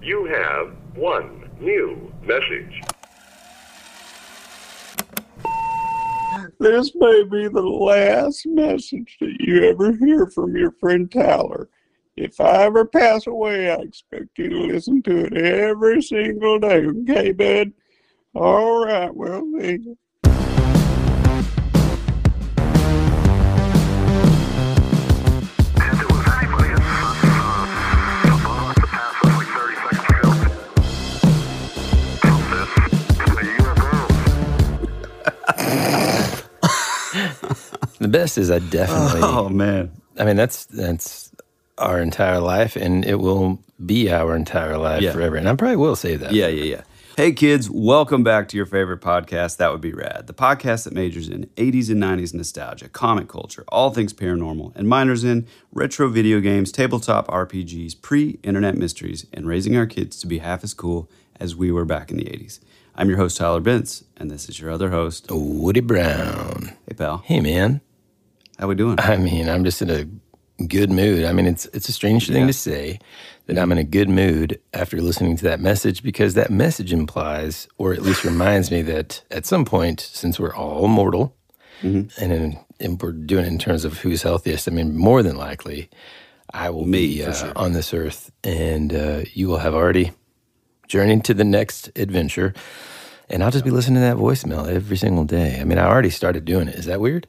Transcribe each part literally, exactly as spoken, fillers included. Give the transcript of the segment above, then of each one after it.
You have one new message. This may be the last message that you ever hear from your friend Tyler. If I ever pass away, I expect you to listen to it every single day. Okay, bud? All right, well, see you. The best is I definitely. Oh man! I mean, that's that's our entire life, and it will be our entire life Yeah. forever. And I probably will say that. Yeah, yeah, yeah. Hey kids, welcome back to your favorite podcast, That Would Be Rad, the podcast that majors in eighties and nineties nostalgia, comic culture, all things paranormal, and minors in retro video games, tabletop R P Gs, pre-internet mysteries, and raising our kids to be half as cool as we were back in the eighties. I'm your host, Tyler Bentz, and this is your other host, Woody Brown. Hey, pal. Hey, man. How we doing? I mean, I'm just in a good mood. I mean, it's it's a strange thing Yeah. to say that I'm in a good mood after listening to that message, because that message implies, or at least reminds me, that at some point, since we're all mortal, Mhm. and, in, and we're doing it in terms of who's healthiest, I mean, more than likely, I will Me, be for uh, sure. on this earth, and uh, you will have already journeyed to the next adventure, and I'll just be listening to that voicemail every single day. I mean, I already started doing it. Is that weird?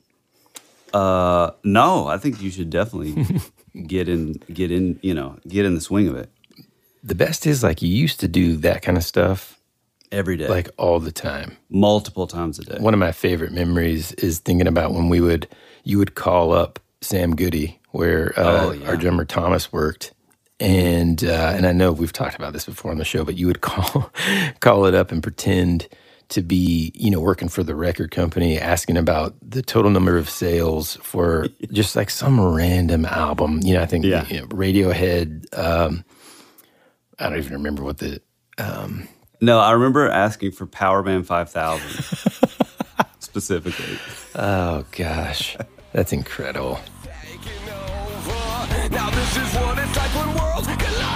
Uh, no, I think you should definitely get in, get in, you know, get in the swing of it The best is, like, you used to do that kind of stuff every day, like all the time. multiple times a day. One of my favorite memories is thinking about when we would, you would call up Sam Goody, where uh, Oh, yeah. our drummer Thomas worked. And uh, and I know we've talked about this before on the show, but you would call call it up and pretend to be, you know, working for the record company, asking about the total number of sales for just like some random album. You know, I think Yeah. you know, Radiohead. Um, I don't even remember what the. Um, No, I remember asking for Power Band five thousand specifically. oh gosh, that's incredible. Now this is what it's like when worlds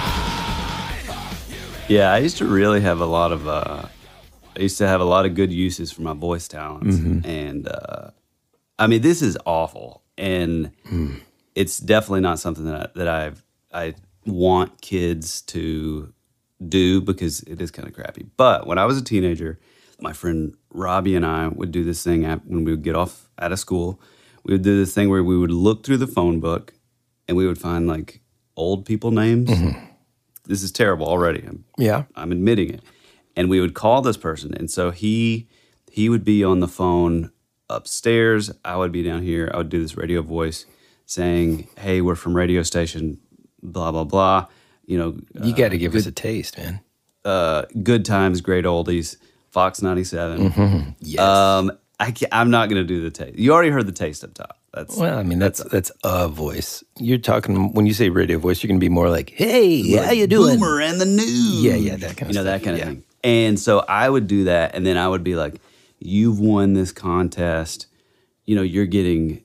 Yeah, I used to really have a lot of. Uh, I used to have a lot of good uses for my voice talents, and uh, I mean, this is awful, and it's definitely not something that I, that I've I want kids to do, because it is kind of crappy. But when I was a teenager, my friend Robbie and I would do this thing at, when we would get off out of school. We would do this thing where we would look through the phone book, and we would find like old people names. This is terrible already. I'm, Yeah. I'm admitting it. And we would call this person, and so he he would be on the phone upstairs. I would be down here. I would do this radio voice saying, "Hey, we're from radio station, blah blah blah. You know, You got to give us a taste, man. uh, good times, great oldies, Fox ninety-seven. Yes. Um, I ca I'm not going to do the taste. You already heard the taste up top. That's Well, I mean, that's that's a voice. You're talking, when you say radio voice, you're going to be more like, hey, how you doing? Boomer and the news. Yeah, yeah, that kind of you know, stuff. that kind of Yeah. thing. And so I would do that, and then I would be like, "You've won this contest. You know, you're getting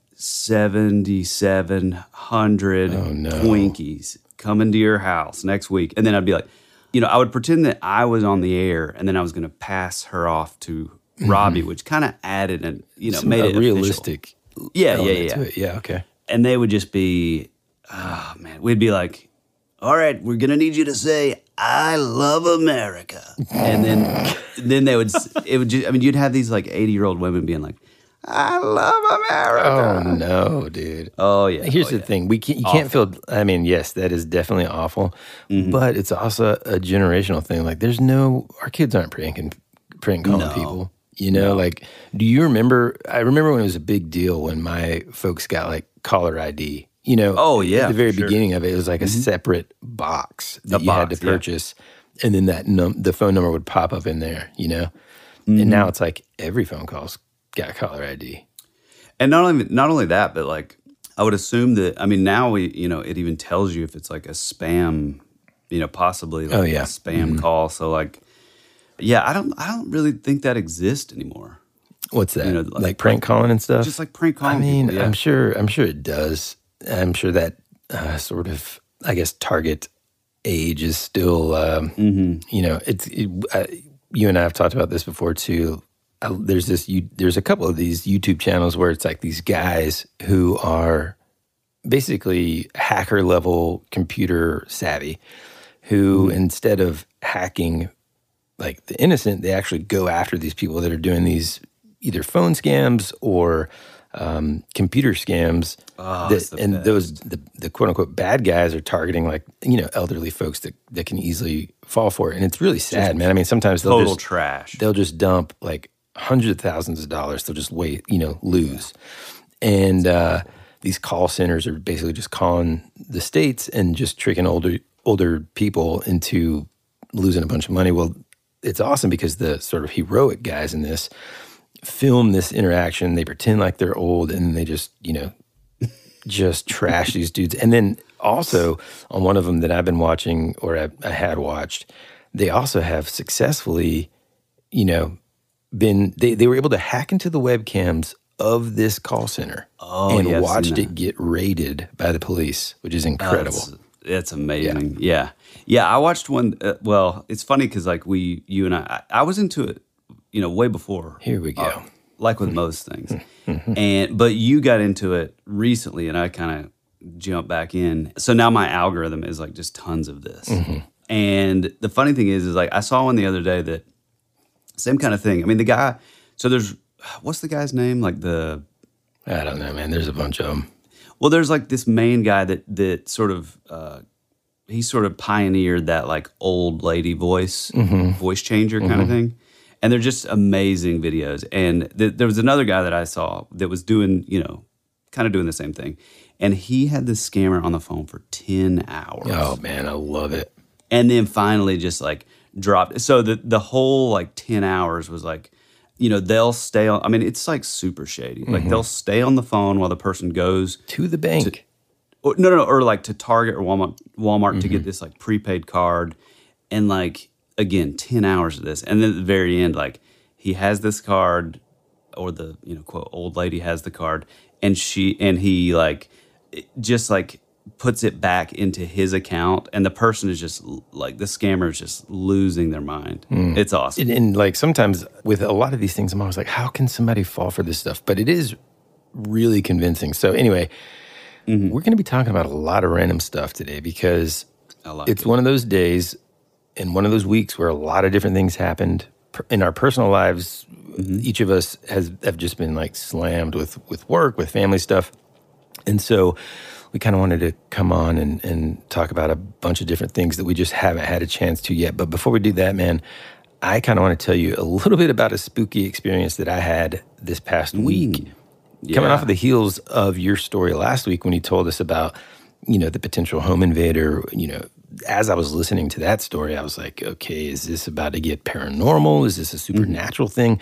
seventy-seven hundred Oh, no. Twinkies coming to your house next week." And then I'd be like, you know, I would pretend that I was on the air, and then I was going to pass her off to Robbie, which kind of added and you know Some- made a it official. realistic. Yeah, yeah, element yeah. to it. Yeah, okay. And they would just be, oh man, we'd be like, "All right, we're gonna need you to say I love America," and then then they would s- it would just, I mean, you'd have these like eighty year old women being like, "I love America." Oh, no, dude. Oh yeah. Here's oh, the yeah. thing. We can't, you can't feel, I mean, yes, that is definitely awful, Mm-hmm. but it's also a generational thing. Like, there's no, our kids aren't pranking, prank calling No. people. You know, like, do you remember, I remember when it was a big deal when my folks got like caller I D. You know, Oh, yeah, at the very for sure. beginning of it, it was like a separate box that A you had box, to yeah. purchase. And then that num- the phone number would pop up in there, you know? And now it's like every phone call's got caller I D. And not only not only that, but like I would assume that I mean now we you know it even tells you if it's like a spam, you know, possibly like Oh, yeah. a spam call. So like, yeah, I don't I don't really think that exists anymore. What's that? You know, like, like prank calling and stuff? Just like prank I calling. mean, people, yeah. I'm sure. I'm sure it does. I'm sure that uh, sort of, I guess, target age is still, um, Mm-hmm. you know, it's it, uh, you and I have talked about this before too. Uh, there's this, you, there's a couple of these YouTube channels where it's like these guys who are basically hacker level computer savvy, who Mm-hmm. instead of hacking like the innocent, they actually go after these people that are doing these either phone scams or um, computer scams. Oh, that, it's the and best. those the, the quote unquote bad guys are targeting like you know elderly folks that, that can easily fall for it, and it's really sad, man. I mean, sometimes they'll Total just trash. they'll just dump like hundreds of thousands of dollars. They'll just wait, you know, lose, and uh, these call centers are basically just calling the states and just tricking older older people into losing a bunch of money. Well, it's awesome because the sort of heroic guys in this film this interaction. They pretend like they're old, and they just, you know, just trash these dudes. And then also on one of them that I've been watching, or I, I had watched, they also have successfully, you know, been, they, they were able to hack into the webcams of this call center Oh, and yeah, I've seen watched that. it get raided by the police, which is incredible. Oh, it's, it's amazing. Yeah. yeah. I watched one. Uh, well, it's funny because like we, you and I, I, I was into it, you know, way before. Here we go. Uh, like with most things. and But you got into it recently, and I kind of jumped back in. So now my algorithm is like just tons of this. Mm-hmm. And the funny thing is, is like I saw one the other day that same kind of thing. I mean, the guy, so there's, what's the guy's name? Like the, I don't know, man. There's a bunch of them. well, there's like this main guy that that sort of uh, he sort of pioneered that like old lady voice, voice changer kind of thing, and they're just amazing videos. And th- there was another guy that I saw that was doing, you know, kind of doing the same thing, and he had this scammer on the phone for ten hours. Oh, man, I love it. And then finally just like dropped. So the the whole like ten hours was like, you know, they'll stay on. I mean, it's like super shady. Like they'll stay on the phone while the person goes. To the bank. Or, no, no, no, or like to Target or Walmart, Walmart to get this like prepaid card, and like again, ten hours of this, and then at the very end, like he has this card, or the you know quote old lady has the card, and she and he like just like puts it back into his account, and the person is just like the scammer is just losing their mind. It's awesome. And, and like sometimes with a lot of these things, I'm always like, how can somebody fall for this stuff? But it is really convincing. So anyway, we're going to be talking about a lot of random stuff today because I like it's it. one of those days and one of those weeks where a lot of different things happened Per- in our personal lives. Each of us has have just been like slammed with with work, with family stuff, and so we kind of wanted to come on and, and talk about a bunch of different things that we just haven't had a chance to yet. But before we do that, man, I kind of want to tell you a little bit about a spooky experience that I had this past week. Coming Yeah. off of the heels of your story last week when you told us about, you know, the potential home invader, you know, as I was listening to that story, I was like, okay, is this about to get paranormal? Is this a supernatural thing?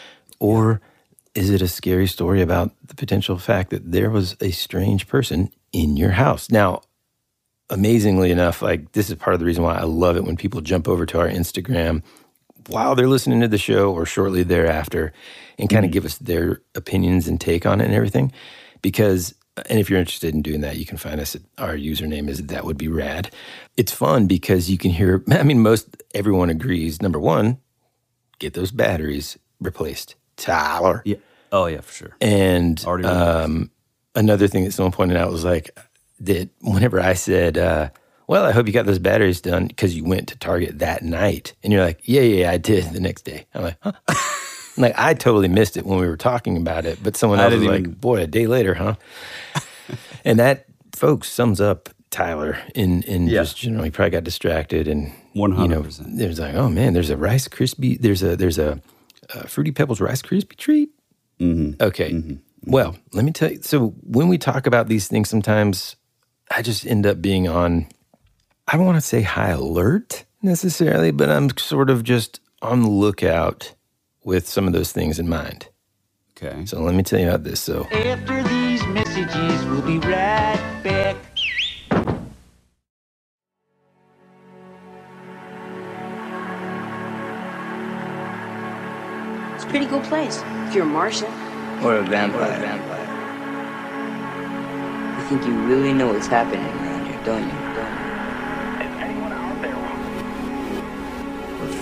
Or is it a scary story about the potential fact that there was a strange person in your house? Now, amazingly enough, like this is part of the reason why I love it when people jump over to our Instagram while they're listening to the show or shortly thereafter and kind of give us their opinions and take on it and everything. Because, and if you're interested in doing that, you can find us at our username is That Would Be Rad. It's fun because you can hear, I mean, most everyone agrees, number one, get those batteries replaced. Tyler. Yeah. Oh yeah, for sure. And Already um, another thing that someone pointed out was like that whenever I said, uh, well, I hope you got those batteries done because you went to Target that night. And you're like, yeah, yeah, I did the next day. I'm like, huh? I'm like, I totally missed it when we were talking about it. But someone I else was didn't like, even- boy, a day later, huh? And that, folks, sums up Tyler in, in Yeah. just generally probably got distracted and, one you hundred know, percent. there's like, oh man, there's a Rice Krispie, there's a, there's a, a Fruity Pebbles Rice Krispie treat. Mm-hmm. Okay. Well, let me tell you. So when we talk about these things, sometimes I just end up being on, I don't want to say high alert necessarily, but I'm sort of just on the lookout with some of those things in mind. Okay. So let me tell you about this. So After these messages, we'll be right back. It's a pretty cool place if you're a Martian. Or a vampire. vampire. You think you really know what's happening around here, don't you? Don't you?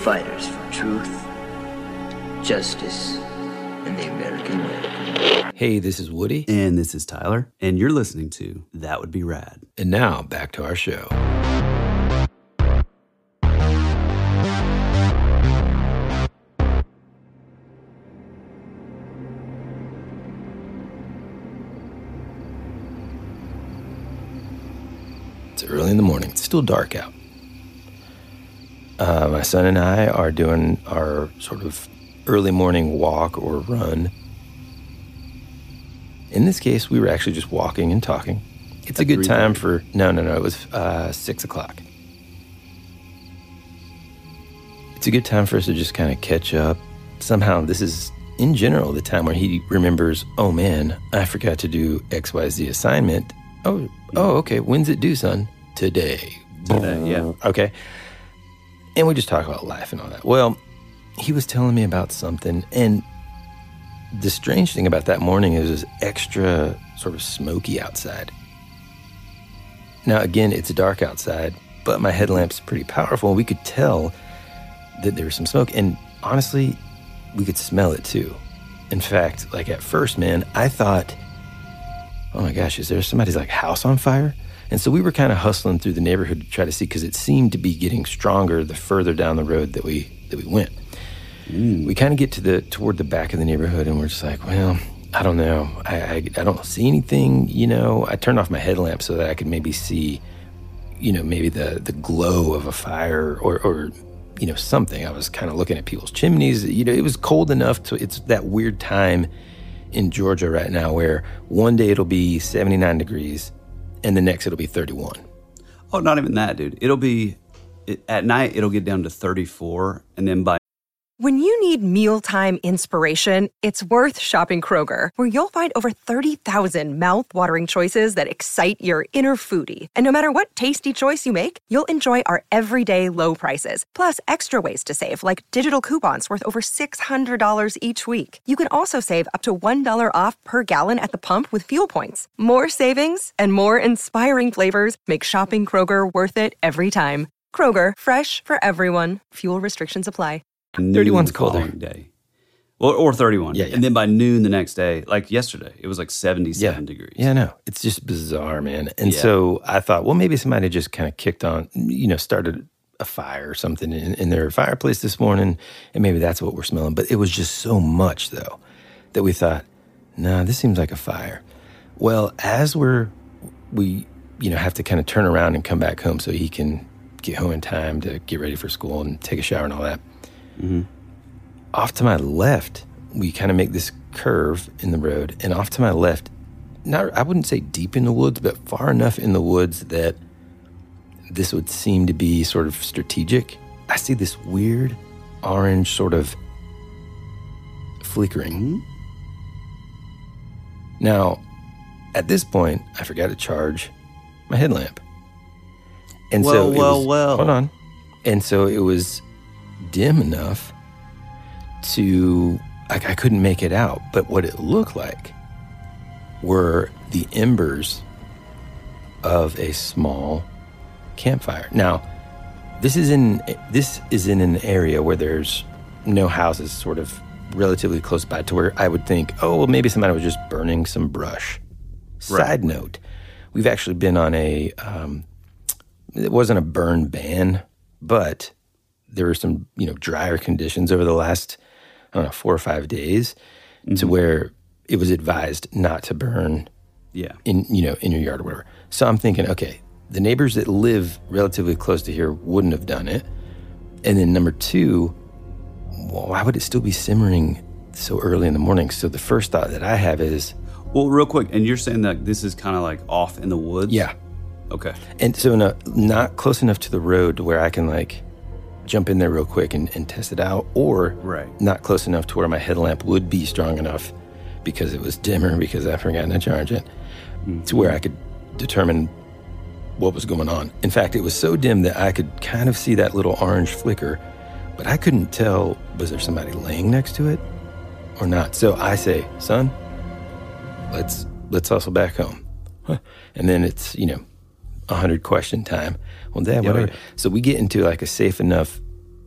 fighters for truth, justice, and the American way. Hey, this is Woody. And this is Tyler. And you're listening to That Would Be Rad. And now, back to our show. It's early in the morning. It's still dark out. Uh, my son and I are doing our sort of early morning walk or run. In this case, we were actually just walking and talking. It's a good time for... No, no, no. It was uh, six o'clock. It's a good time for us to just kind of catch up. Somehow, this is, in general, the time where he remembers, oh, man, I forgot to do X Y Z assignment. Oh, oh, okay. When's it due, son? Today. Today, yeah. Okay. And we just talk about life and all that. Well, he was telling me about something, and the strange thing about that morning is it was extra sort of smoky outside. Now, again, it's dark outside, but my headlamp's pretty powerful. We could tell that there was some smoke, and honestly, we could smell it too. In fact, like at first, man, I thought, oh my gosh, is there somebody's like house on fire? And so we were kind of hustling through the neighborhood to try to see, because it seemed to be getting stronger the further down the road that we that we went. Mm. We kind of get to the toward the back of the neighborhood, and we're just like, well, I don't know. I, I I don't see anything, you know. I turned off my headlamp so that I could maybe see, you know, maybe the, the glow of a fire or, or, you know, something. I was kind of looking at people's chimneys. You know, it was cold enough to, it's that weird time in Georgia right now where one day it'll be seventy-nine degrees, and the next it'll be thirty-one. Oh, not even that, dude. It'll be, it, at night, it'll get down to thirty-four, and then by... When you need mealtime inspiration, it's worth shopping Kroger, where you'll find over thirty thousand mouth-watering choices that excite your inner foodie. And no matter what tasty choice you make, you'll enjoy our everyday low prices, plus extra ways to save, like digital coupons worth over six hundred dollars each week. You can also save up to one dollar off per gallon at the pump with fuel points. More savings and more inspiring flavors make shopping Kroger worth it every time. Kroger, fresh for everyone. Fuel restrictions apply. thirty-one's colder. Day. Or, or thirty-one. Yeah, yeah. And then by noon the next day, like yesterday, it was like seventy-seven yeah. degrees. Yeah, no. It's just bizarre, man. And yeah. so I thought, well, maybe somebody just kind of kicked on, you know, started a fire or something in, in their fireplace this morning, and maybe that's what we're smelling. But it was just so much, though, that we thought, nah, this seems like a fire. Well, as we're, we, you know, have to kind of turn around and come back home so he can get home in time to get ready for school and take a shower and all that. Mm-hmm. Off to my left, we kind of make this curve in the road, and off to my left, not I wouldn't say deep in the woods, but far enough in the woods that this would seem to be sort of strategic. I see this weird orange sort of flickering. Mm-hmm. Now, at this point, I forgot to charge my headlamp. And well, so it well, was, well. Hold on. And so it was dim enough to, like, I couldn't make it out. But what it looked like were the embers of a small campfire. Now, this is in this is in an area where there's no houses, sort of relatively close by, to where I would think, oh, well, maybe somebody was just burning some brush. Right. Side note, we've actually been on a, um, it wasn't a burn ban, but there were some, you know, drier conditions over the last, I don't know, four or five days mm-hmm. to where it was advised not to burn yeah. in, you know, in your yard or whatever. So I'm thinking, okay, the neighbors that live relatively close to here wouldn't have done it. And then number two, well, why would it still be simmering so early in the morning? So the first thought that I have is... Well, real quick, and you're saying that this is kind of like off in the woods? Yeah. Okay. And so no, not close enough to the road to where I can, like, jump in there real quick and, and test it out, or right. not close enough to where my headlamp would be strong enough because it was dimmer because I forgot to charge it, mm-hmm. to where I could determine what was going on. In fact, it was so dim that I could kind of see that little orange flicker, but I couldn't tell, was there somebody laying next to it or not? So I say, son, let's let's hustle back home. Huh. And then it's, you know, a hundred question time. Well, Dad, whatever. Yeah, yeah. So we get into like a safe enough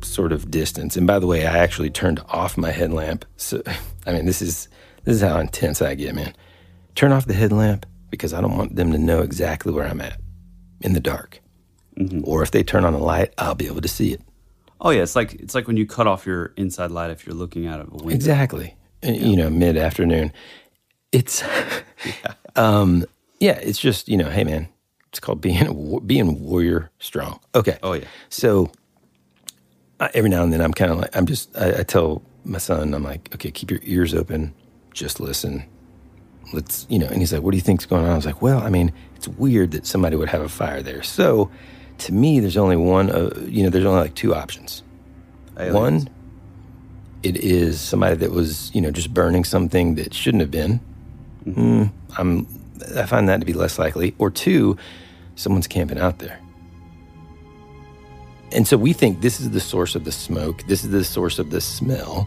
sort of distance. And by the way, I actually turned off my headlamp. So, I mean, this is this is how intense I get, man. Turn off the headlamp because I don't want them to know exactly where I'm at in the dark. Mm-hmm. Or if they turn on the light, I'll be able to see it. Oh yeah, it's like it's like when you cut off your inside light if you're looking out of a window. Exactly. Yeah. You know, mid afternoon. It's yeah. um, yeah, it's just, you know, hey man, it's called being a, being warrior strong. Okay. Oh yeah. So I, every now and then I'm kind of like I'm just I, I tell my son, I'm like, okay, keep your ears open, just listen. Let's, you know, and he's like, what do you think's going on? I was like, well, I mean, it's weird that somebody would have a fire there. So to me, there's only one, uh, you know, there's only like two options. Aliens. One, it is somebody that was, you know, just burning something that shouldn't have been. Mm-hmm. Mm, I'm, I find that to be less likely. Or two, someone's camping out there. And so we think this is the source of the smoke. This is the source of the smell.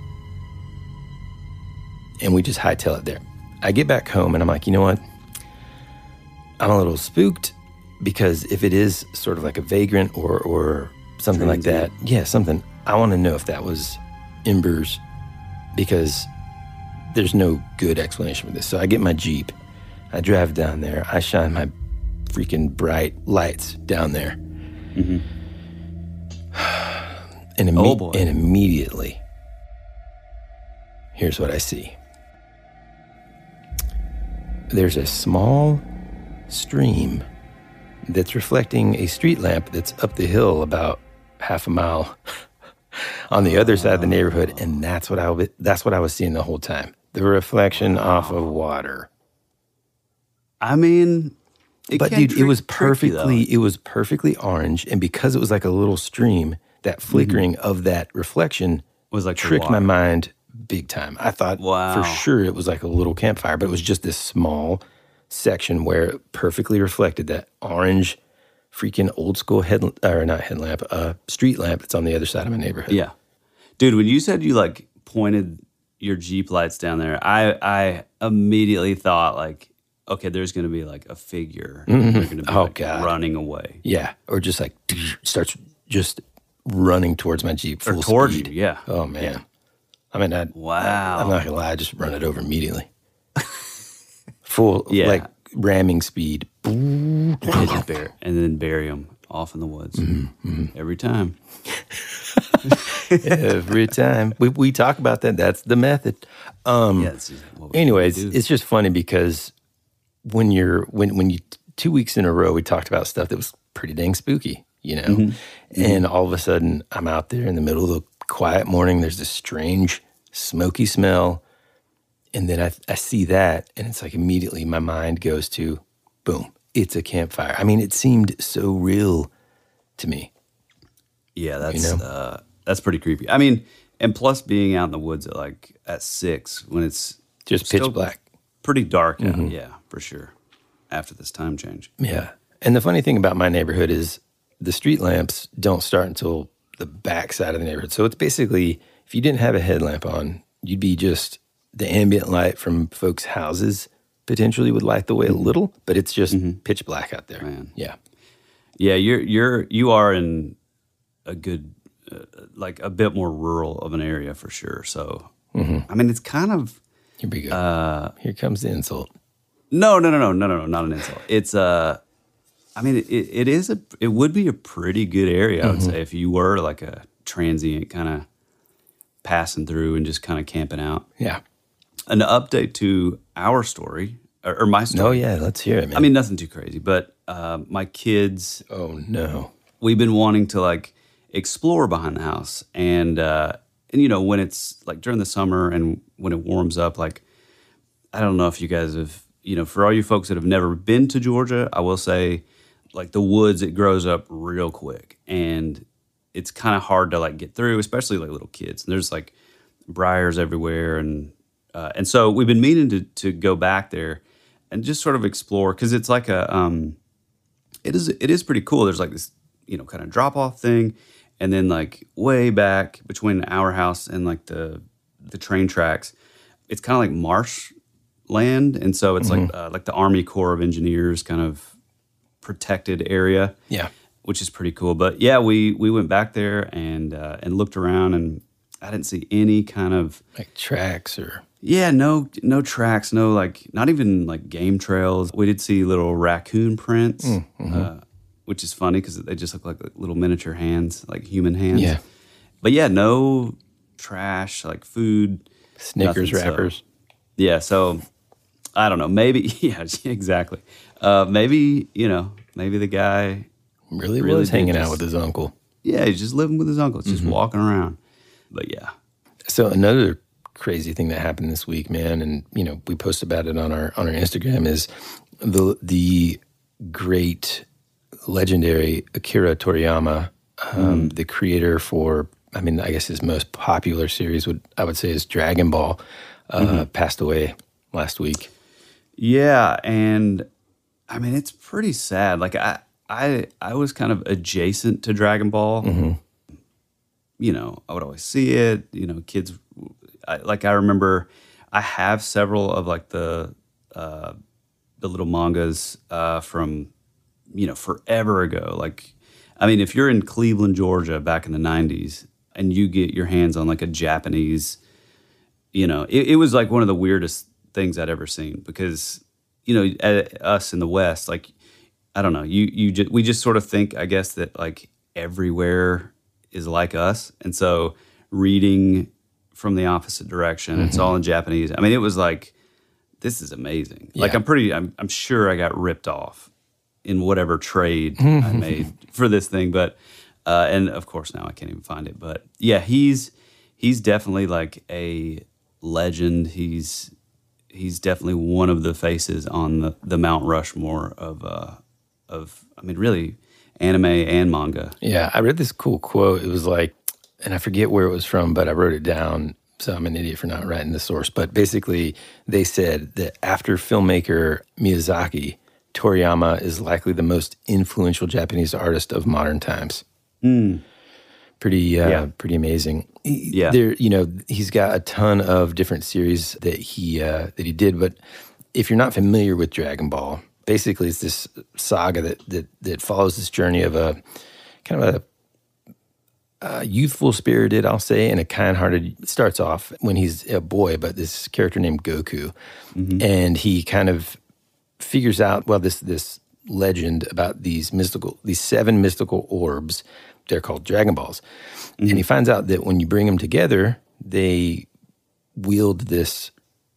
And we just hightail it there. I get back home and I'm like, you know what? I'm a little spooked because if it is sort of like a vagrant or or something like that, yeah, something, I want to know if that was embers because there's no good explanation for this. So I get my Jeep, I drive down there, I shine my freaking bright lights down there. Mm-hmm. And, imme- oh boy. and immediately, here's what I see. There's a small stream that's reflecting a street lamp that's up the hill about half a mile on the other side of the neighborhood, and that's what I that's what I was seeing the whole time. The reflection off of water. I mean, it but can't dude, trick, it was you, perfectly it was perfectly orange, and because it was like a little stream, that flickering mm-hmm. of that reflection was like tricked my mind. Big time. I thought wow. for sure it was like a little campfire, but it was just this small section where it perfectly reflected that orange freaking old school head or not headlamp, uh, street lamp that's on the other side of my neighborhood. Yeah. Dude, when you said you like pointed your Jeep lights down there, I I immediately thought like, okay, there's going to be like a figure. Mm-hmm. They're going to be oh, like God. running away. Yeah. Or just like starts just running towards my Jeep full or towards speed. you, yeah. Oh, man. Yeah. I mean, I, wow. I, I'm not going to lie, I just run it over immediately. Full, yeah. like, ramming speed. And, just bury, and then bury them off in the woods. Mm-hmm, mm-hmm. Every time. Every time. We we talk about that. That's the method. Um, yeah, it's anyways, it's just funny because when you're, when, when you, two weeks in a row, we talked about stuff that was pretty dang spooky, you know? Mm-hmm. And all of a sudden, I'm out there in the middle of the quiet morning, there's this strange smoky smell, and then I, I see that, and it's like immediately my mind goes to, boom, it's a campfire. I mean, it seemed so real to me. Yeah, that's you know? uh, that's pretty creepy. I mean, and plus being out in the woods at like at six when it's just pitch black, pretty dark out. Mm-hmm. Yeah, for sure. After this time change. Yeah, and the funny thing about my neighborhood is the street lamps don't start until the back side of the neighborhood. So it's basically, if you didn't have a headlamp on, you'd be just, the ambient light from folks' houses potentially would light the way mm-hmm. a little, but it's just mm-hmm. pitch black out there. Man. Yeah. Yeah, you're, you're, you are in a good, uh, like a bit more rural of an area for sure. So, mm-hmm. I mean, it's kind of. Here we go. Uh, Here comes the insult. No, no, no, no, no, no, no, not an insult. It's, uh, I mean, it, it is a, it would be a pretty good area, I would mm-hmm. say, if you were like a transient kind of passing through and just kind of camping out. Yeah. An update to our story, or, or my story. Oh, yeah, let's hear it, man. I mean, nothing too crazy, but uh, my kids. Oh, no. We've been wanting to like explore behind the house. And, uh, and you know, when it's like during the summer and when it warms up, like, I don't know if you guys have, you know, for all you folks that have never been to Georgia, I will say, like the woods, it grows up real quick and it's kind of hard to like get through, especially like little kids. And there's like briars everywhere. And uh, and so we've been meaning to to go back there and just sort of explore because it's like a, um, it is it is pretty cool. There's like this, you know, kind of drop off thing. And then like way back between our house and like the the train tracks, it's kind of like marsh land. And so it's mm-hmm. like uh, like the Army Corps of Engineers kind of protected area. Yeah. which is pretty cool. But yeah, we we went back there and uh, and looked around, and I didn't see any kind of like tracks or yeah, no no tracks, no like not even like game trails. We did see little raccoon prints, mm-hmm. uh, which is funny because they just look like little miniature hands, like human hands. Yeah, but yeah, no trash like food, Snickers nothing, wrappers. So, yeah, so I don't know. Maybe yeah, exactly. Uh, maybe you know, maybe the guy really, really was hanging just, out with his uncle. Yeah, he's just living with his uncle. It's just mm-hmm. walking around. But yeah. So another crazy thing that happened this week, man, and you know, we post about it on our on our Instagram, is the the great, legendary Akira Toriyama, um, mm. the creator for, I mean, I guess his most popular series would I would say is Dragon Ball, uh, mm-hmm. passed away last week. Yeah, and I mean, it's pretty sad. Like I I I was kind of adjacent to Dragon Ball. Mm-hmm. You know, I would always see it. You know, kids. I, like I remember, I have several of like the uh, the little mangas uh, from you know forever ago. Like, I mean, if you're in Cleveland, Georgia, back in the nineties, and you get your hands on like a Japanese, you know, it, it was like one of the weirdest things I'd ever seen because you know, at, us in the West, like I don't know, you you just, we just sort of think, I guess, that like everywhere is like us, and so reading from the opposite direction, mm-hmm. it's all in Japanese. I mean, it was like, this is amazing. Yeah. Like I'm pretty, I'm, I'm sure I got ripped off in whatever trade I made for this thing, but uh, and of course now I can't even find it. But yeah, he's he's definitely like a legend. He's he's definitely one of the faces on the, the Mount Rushmore of uh, of I mean, really anime and manga. Yeah, I read this cool quote. It was like, and I forget where it was from, but I wrote it down, so I'm an idiot for not writing the source. But basically, they said that after filmmaker Miyazaki, Toriyama is likely the most influential Japanese artist of modern times. Mm. Pretty, uh, yeah. pretty amazing. Yeah, there, you know, he's got a ton of different series that he uh, that he did. But if you're not familiar with Dragon Ball, basically it's this saga that that that follows this journey of a kind of a Uh, youthful spirited, I'll say, and a kind-hearted. It starts off when he's a boy, but this character named Goku, mm-hmm. and he kind of figures out, well, this this legend about these mystical, these seven mystical orbs. They're called Dragon Balls, mm-hmm. and he finds out that when you bring them together, they wield this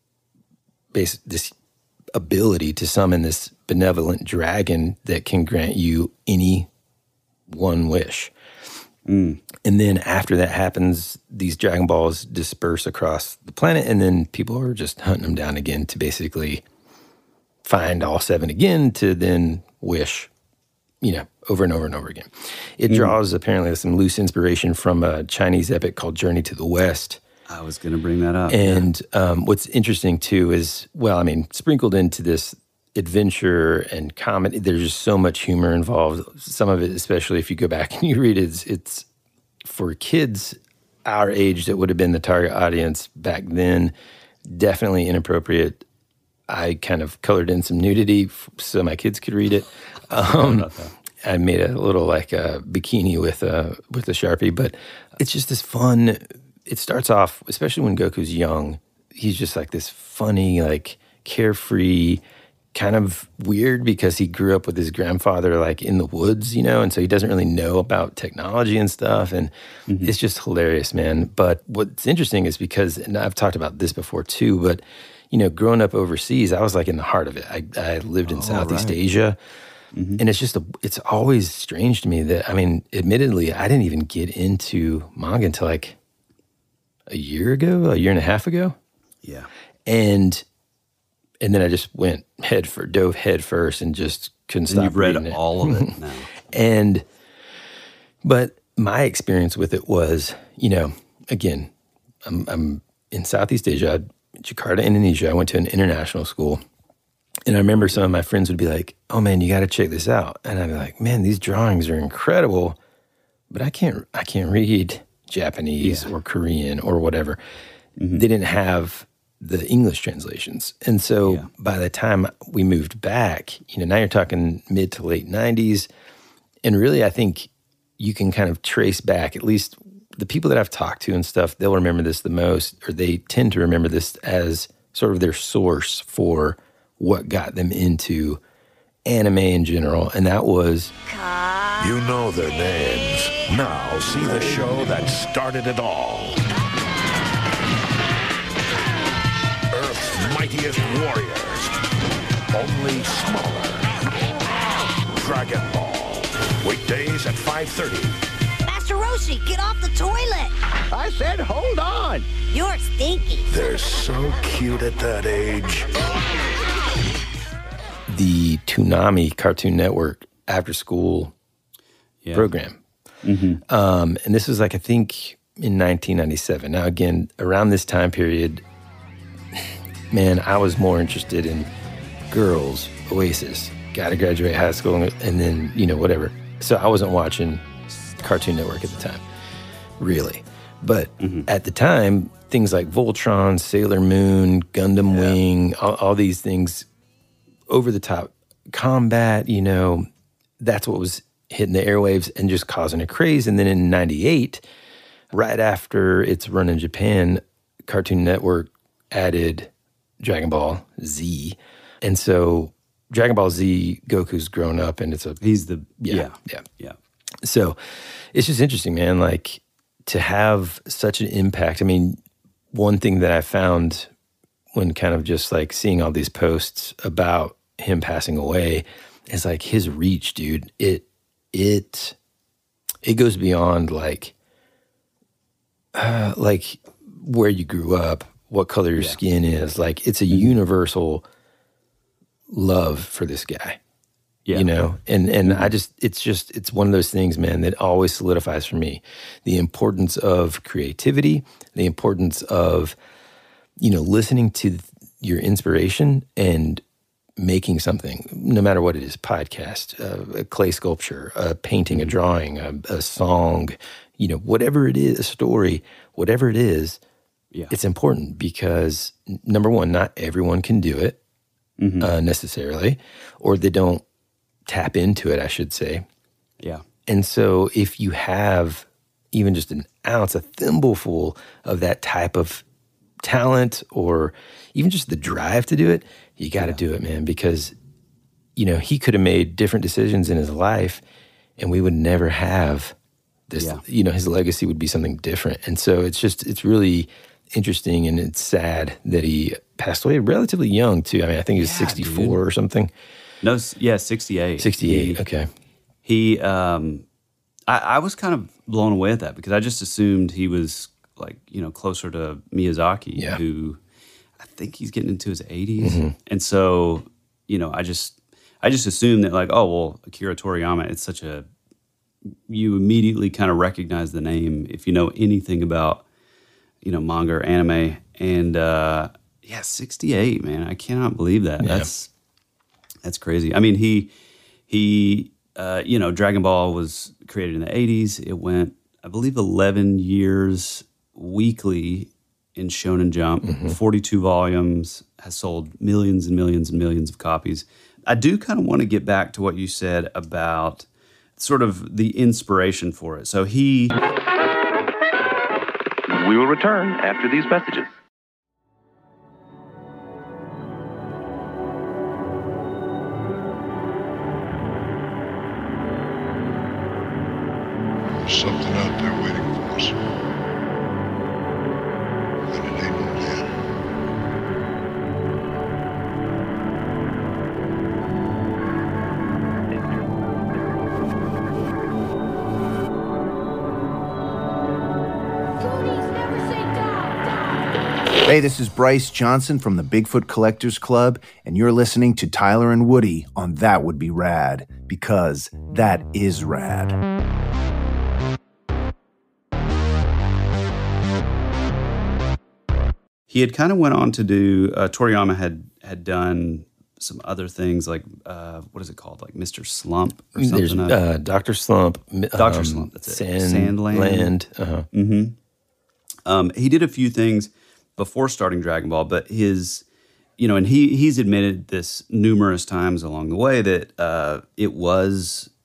base, this ability to summon this benevolent dragon that can grant you any one wish. Mm. And then after that happens, these Dragon Balls disperse across the planet, and then people are just hunting them down again to basically find all seven again to then wish, you know, over and over and over again. It mm. draws apparently some loose inspiration from a Chinese epic called Journey to the West. I was going to bring that up. And yeah. um, what's interesting too is, well, I mean, sprinkled into this adventure and comedy, there's just so much humor involved. Some of it, especially if you go back and you read it, it's, it's for kids our age that would have been the target audience back then, definitely inappropriate. I kind of colored in some nudity so my kids could read it. Um, I made a little like a bikini with a, with a Sharpie, but it's just this fun, it starts off, especially when Goku's young, he's just like this funny, like carefree, kind of weird because he grew up with his grandfather like in the woods, you know, and so he doesn't really know about technology and stuff, and mm-hmm. it's just hilarious, man. But what's interesting is because, and I've talked about this before too, but you know, growing up overseas, I was like in the heart of it. I, I lived in oh, Southeast right. Asia, mm-hmm. and it's just, a, it's always strange to me that, I mean, admittedly, I didn't even get into manga until like a year ago, a year and a half ago. Yeah. And And then I just went head for dove head first and just couldn't stop. And you've read reading it. all of it now. And, but my experience with it was, you know, again, I'm, I'm in Southeast Asia, Jakarta, Indonesia. I went to an international school, and I remember some of my friends would be like, "Oh man, you got to check this out," and I'd be like, "Man, these drawings are incredible, but I can't, I can't read Japanese yeah. or Korean or whatever." Mm-hmm. They didn't have the English translations. And so yeah. by the time we moved back, you know, now you're talking mid to late nineties, and really, I think you can kind of trace back, at least the people that I've talked to and stuff, they'll remember this the most, or they tend to remember this as sort of their source for what got them into anime in general, and that was... You know their names. Now see the show that started it all. Earth's mightiest warriors, only smaller. Dragon Ball. Weekdays at five thirty. Master Roshi, get off the toilet! I said hold on! You're stinky. They're so cute at that age. The Toonami Cartoon Network after school yeah. program. Mm-hmm. Um, and this was like, I think, in nineteen ninety-seven. Now, again, around this time period, man, I was more interested in girls, Oasis, got to graduate high school, and then, you know, whatever. So I wasn't watching Cartoon Network at the time, really. But mm-hmm. at the time, things like Voltron, Sailor Moon, Gundam yeah. Wing, all, all these things, over-the-top combat, you know, that's what was hitting the airwaves and just causing a craze. And then in ninety-eight, right after its run in Japan, Cartoon Network added Dragon Ball Z. And so Dragon Ball Z, Goku's grown up, and it's a... He's the... Yeah, yeah. Yeah. yeah. So it's just interesting, man, like, to have such an impact. I mean, one thing that I found when kind of just, like, seeing all these posts about him passing away is, like, his reach, dude. It... It it goes beyond like uh, like where you grew up, what color your yeah. skin is. Like, it's a universal love for this guy, yeah. you know. And and I just it's just it's one of those things, man, that always solidifies for me the importance of creativity, the importance of, you know, listening to your inspiration and making something, no matter what it is, podcast, uh, a clay sculpture, a painting, a drawing, a, a song, you know, whatever it is, a story, whatever it is, yeah. it's important because, number one, not everyone can do it mm-hmm. uh, necessarily, or they don't tap into it, I should say. Yeah. And so if you have even just an ounce, a thimbleful of that type of talent or even just the drive to do it, you got to yeah. do it, man, because, you know, he could have made different decisions in his life and we would never have this, yeah. you know, his legacy would be something different. And so it's just, it's really interesting and it's sad that he passed away relatively young, too. I mean, I think he was yeah, sixty-four dude. Or something. No, yeah, sixty-eight. sixty-eight, he, okay. He, um, I, I was kind of blown away at that because I just assumed he was like, you know, closer to Miyazaki, yeah. who I think he's getting into his eighties. Mm-hmm. And so, you know, I just I just assumed that like, oh, well, Akira Toriyama, it's such a, you immediately kind of recognize the name if you know anything about, you know, manga or anime. And uh, yeah, sixty-eight, man, I cannot believe that. Yeah. That's that's crazy. I mean, he, he uh, you know, Dragon Ball was created in the eighties. It went, I believe, eleven years weekly in Shonen Jump, mm-hmm. forty-two volumes, has sold millions and millions and millions of copies. I do kind of want to get back to what you said about sort of the inspiration for it. So he... We will return after these messages. There's something out there waiting for us. And it ain't no dead. Hey, this is Bryce Johnson from the Bigfoot Collectors Club, and you're listening to Tyler and Woody on That Would Be Rad, because that is rad. He had kind of went on to do, uh, Toriyama had had done some other things like, uh, what is it called? Like Mister Slump or something? There's uh, Doctor Slump. Doctor um, Slump, that's it. Sand, Sandland. Land. Uh-huh. Mm-hmm. Um, he did a few things before starting Dragon Ball, but his, you know, and he he's admitted this numerous times along the way that uh, it was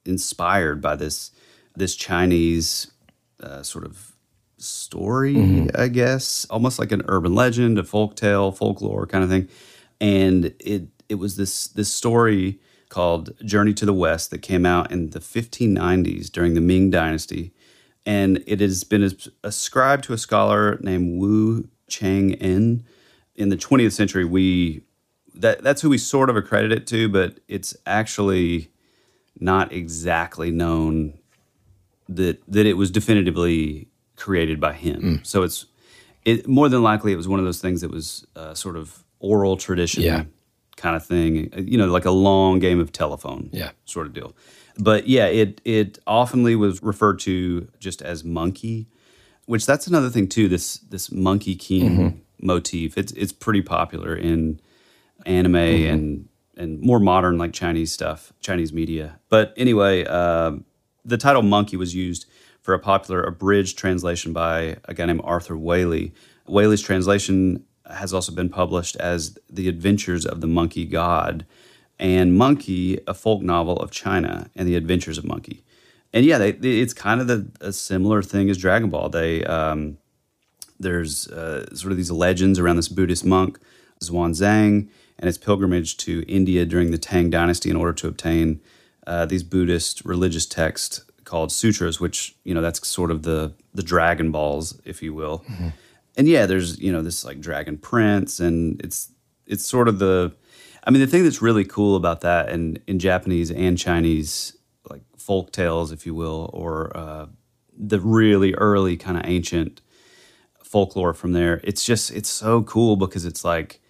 inspired by this this Chinese uh, sort of story, Mm-hmm. I guess, almost like an urban legend, a folk tale, folklore kind of thing. And it it was this this story called Journey to the West that came out in the fifteen nineties during the Ming Dynasty. And it has been as- ascribed to a scholar named Wu Chang-en. In the twentieth century, we that that's who we sort of accredit it to, but it's actually not exactly known that that it was definitively created by him. Mm. So it's it more than likely it was one of those things that was uh, sort of oral tradition Yeah. kind of thing, you know, like a long game of telephone Yeah. sort of deal. But yeah, it it oftenly was referred to just as monkey, which that's another thing too. This this monkey king Mhm. motif. It's it's pretty popular in anime Mhm. and and more modern like Chinese stuff, Chinese media. But anyway, uh, the title monkey was used for a popular abridged translation by a guy named Arthur Waley. Waley's translation has also been published as The Adventures of the Monkey God, and Monkey, a folk novel of China, and the Adventures of Monkey. And yeah, they, they, it's kind of the, a similar thing as Dragon Ball. They um, there's uh, sort of these legends around this Buddhist monk, Xuanzang, and his pilgrimage to India during the Tang Dynasty in order to obtain uh, these Buddhist religious texts called sutras, which, you know, that's sort of the the Dragon Balls, if you will. Mhm. And yeah, there's, you know, this like Dragon Prince, and it's it's sort of the, I mean, the thing that's really cool about that, and in Japanese and Chinese, like folk tales, if you will, or uh, the really early kind of ancient folklore from there, it's just, it's so cool because it's like,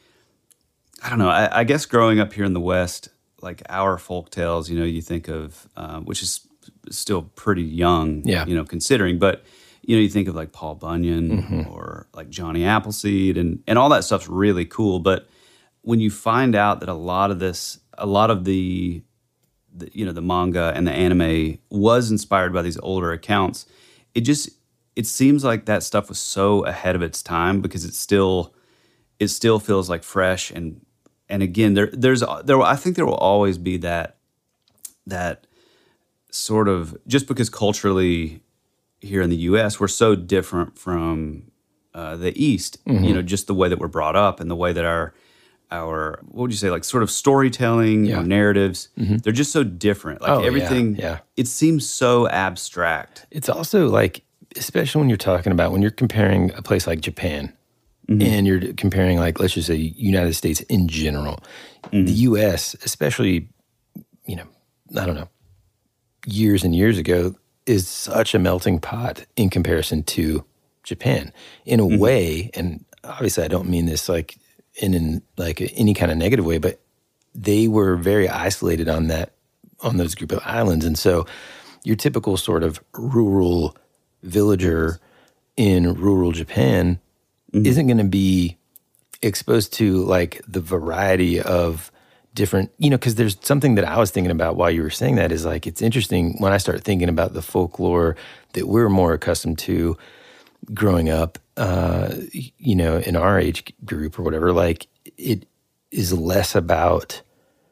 I don't know, I, I guess growing up here in the West, like our folk tales, you know, you think of, uh, which is still pretty young, Yeah. you know, considering, but you know, you think of like Paul Bunyan Mhm. or like Johnny Appleseed, and, and all that stuff's really cool. But when you find out that a lot of this, a lot of the, the, you know, the manga and the anime was inspired by these older accounts, it just, it seems like that stuff was so ahead of its time because it still, it still feels like fresh. And, and again, there, there's, there, I think there will always be that, that sort of, just because culturally here in the U S we're so different from uh, the East, Mhm. you know, just the way that we're brought up and the way that our, our, what would you say, like sort of storytelling Yeah. or narratives, Mhm. they're just so different. Like Oh, yeah, everything, yeah. it seems so abstract. It's also like, especially when you're talking about, when you're comparing a place like Japan Mhm. and you're comparing, like, let's just say United States in general, Mhm. the U S, especially, you know, I don't know, years and years ago, is such a melting pot in comparison to Japan. In a Mhm. way, and obviously I don't mean this like in, in like any kind of negative way, but they were very isolated on that, on those group of islands. And so your typical sort of rural villager in rural Japan Mhm. isn't going to be exposed to like the variety of different, you know, because there's something that I was thinking about while you were saying that is like, it's interesting when I start thinking about the folklore that we're more accustomed to growing up, uh, you know, in our age group or whatever, like it is less about,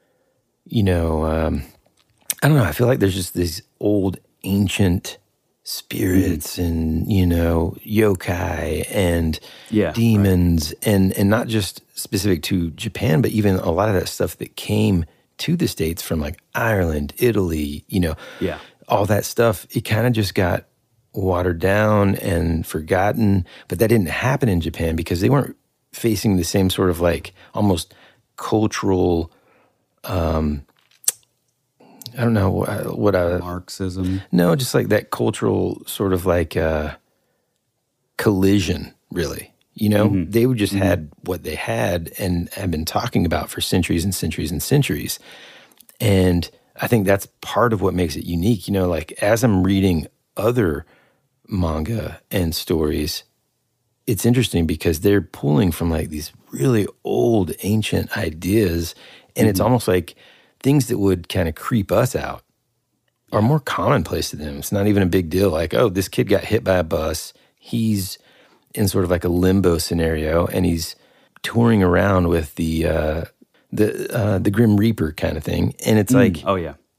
you know, um, I don't know. I feel like there's just these old ancient spirits and, you know, yokai and Yeah, demons and, and not just specific to Japan, but even a lot of that stuff that came to the States from like Ireland, Italy, you know, Yeah. all that stuff, it kind of just got watered down and forgotten. But that didn't happen in Japan because they weren't facing the same sort of like almost cultural, um, I don't know what, what I... Marxism. No, just like that cultural sort of like uh, collision, really. You know, Mhm. they would just Mhm. had what they had and have been talking about for centuries and centuries and centuries. And I think that's part of what makes it unique. You know, like as I'm reading other manga and stories, it's interesting because they're pulling from like these really old ancient ideas. And it's Mhm. almost like things that would kind of creep us out are more commonplace to them. It's not even a big deal. Like, oh, this kid got hit by a bus. He's in sort of like a limbo scenario, and he's touring around with the uh, the uh, the Grim Reaper kind of thing. And it's Mm. like, Oh, yeah.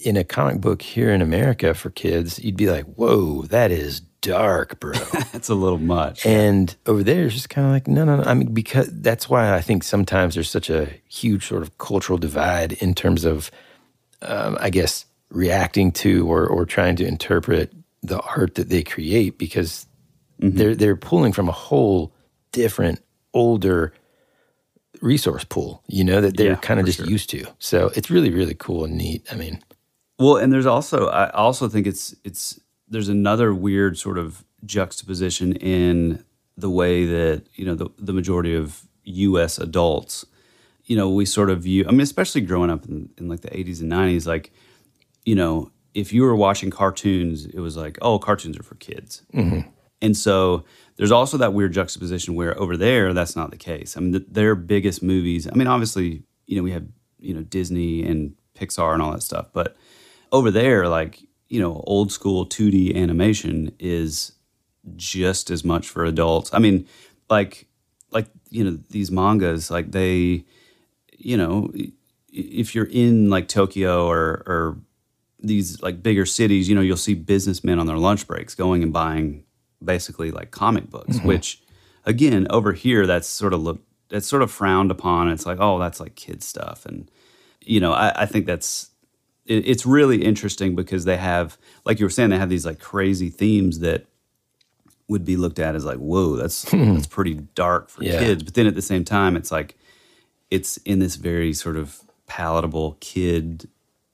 in a comic book here in America for kids, you'd be like, whoa, that is dark, bro. It's a little much. And over there, it's just kind of like, no, no, no. I mean, because that's why I think sometimes there's such a huge sort of cultural divide in terms of, um, I guess, reacting to or or trying to interpret the art that they create, because mm-hmm. they're they're pulling from a whole different, older resource pool, you know, that they're yeah, kind of just sure. used to. So it's really, really cool and neat. I mean, well, and there's also, I also think it's it's. there's another weird sort of juxtaposition in the way that, you know, the, the majority of U S adults, you know, we sort of view, I mean, especially growing up in, in like the eighties and nineties, like, you know, if you were watching cartoons, it was like, oh, cartoons are for kids. Mm-hmm. And so there's also that weird juxtaposition where over there, that's not the case. I mean, the, their biggest movies, I mean, obviously, you know, we have, you know, Disney and Pixar and all that stuff, but over there, like, you know, old school two D animation is just as much for adults. I mean, like, like, you know, these mangas, like they, you know, if you're in like Tokyo or, or these like bigger cities, you know, you'll see businessmen on their lunch breaks going and buying basically like comic books, mm-hmm. which again, over here, that's sort of look, that's sort of frowned upon. It's like, oh, that's like kid stuff. And, you know, I, I think that's, it's really interesting because they have, like you were saying, they have these like crazy themes that would be looked at as like, whoa, that's that's pretty dark for yeah. kids. But then at the same time, it's like, it's in this very sort of palatable kid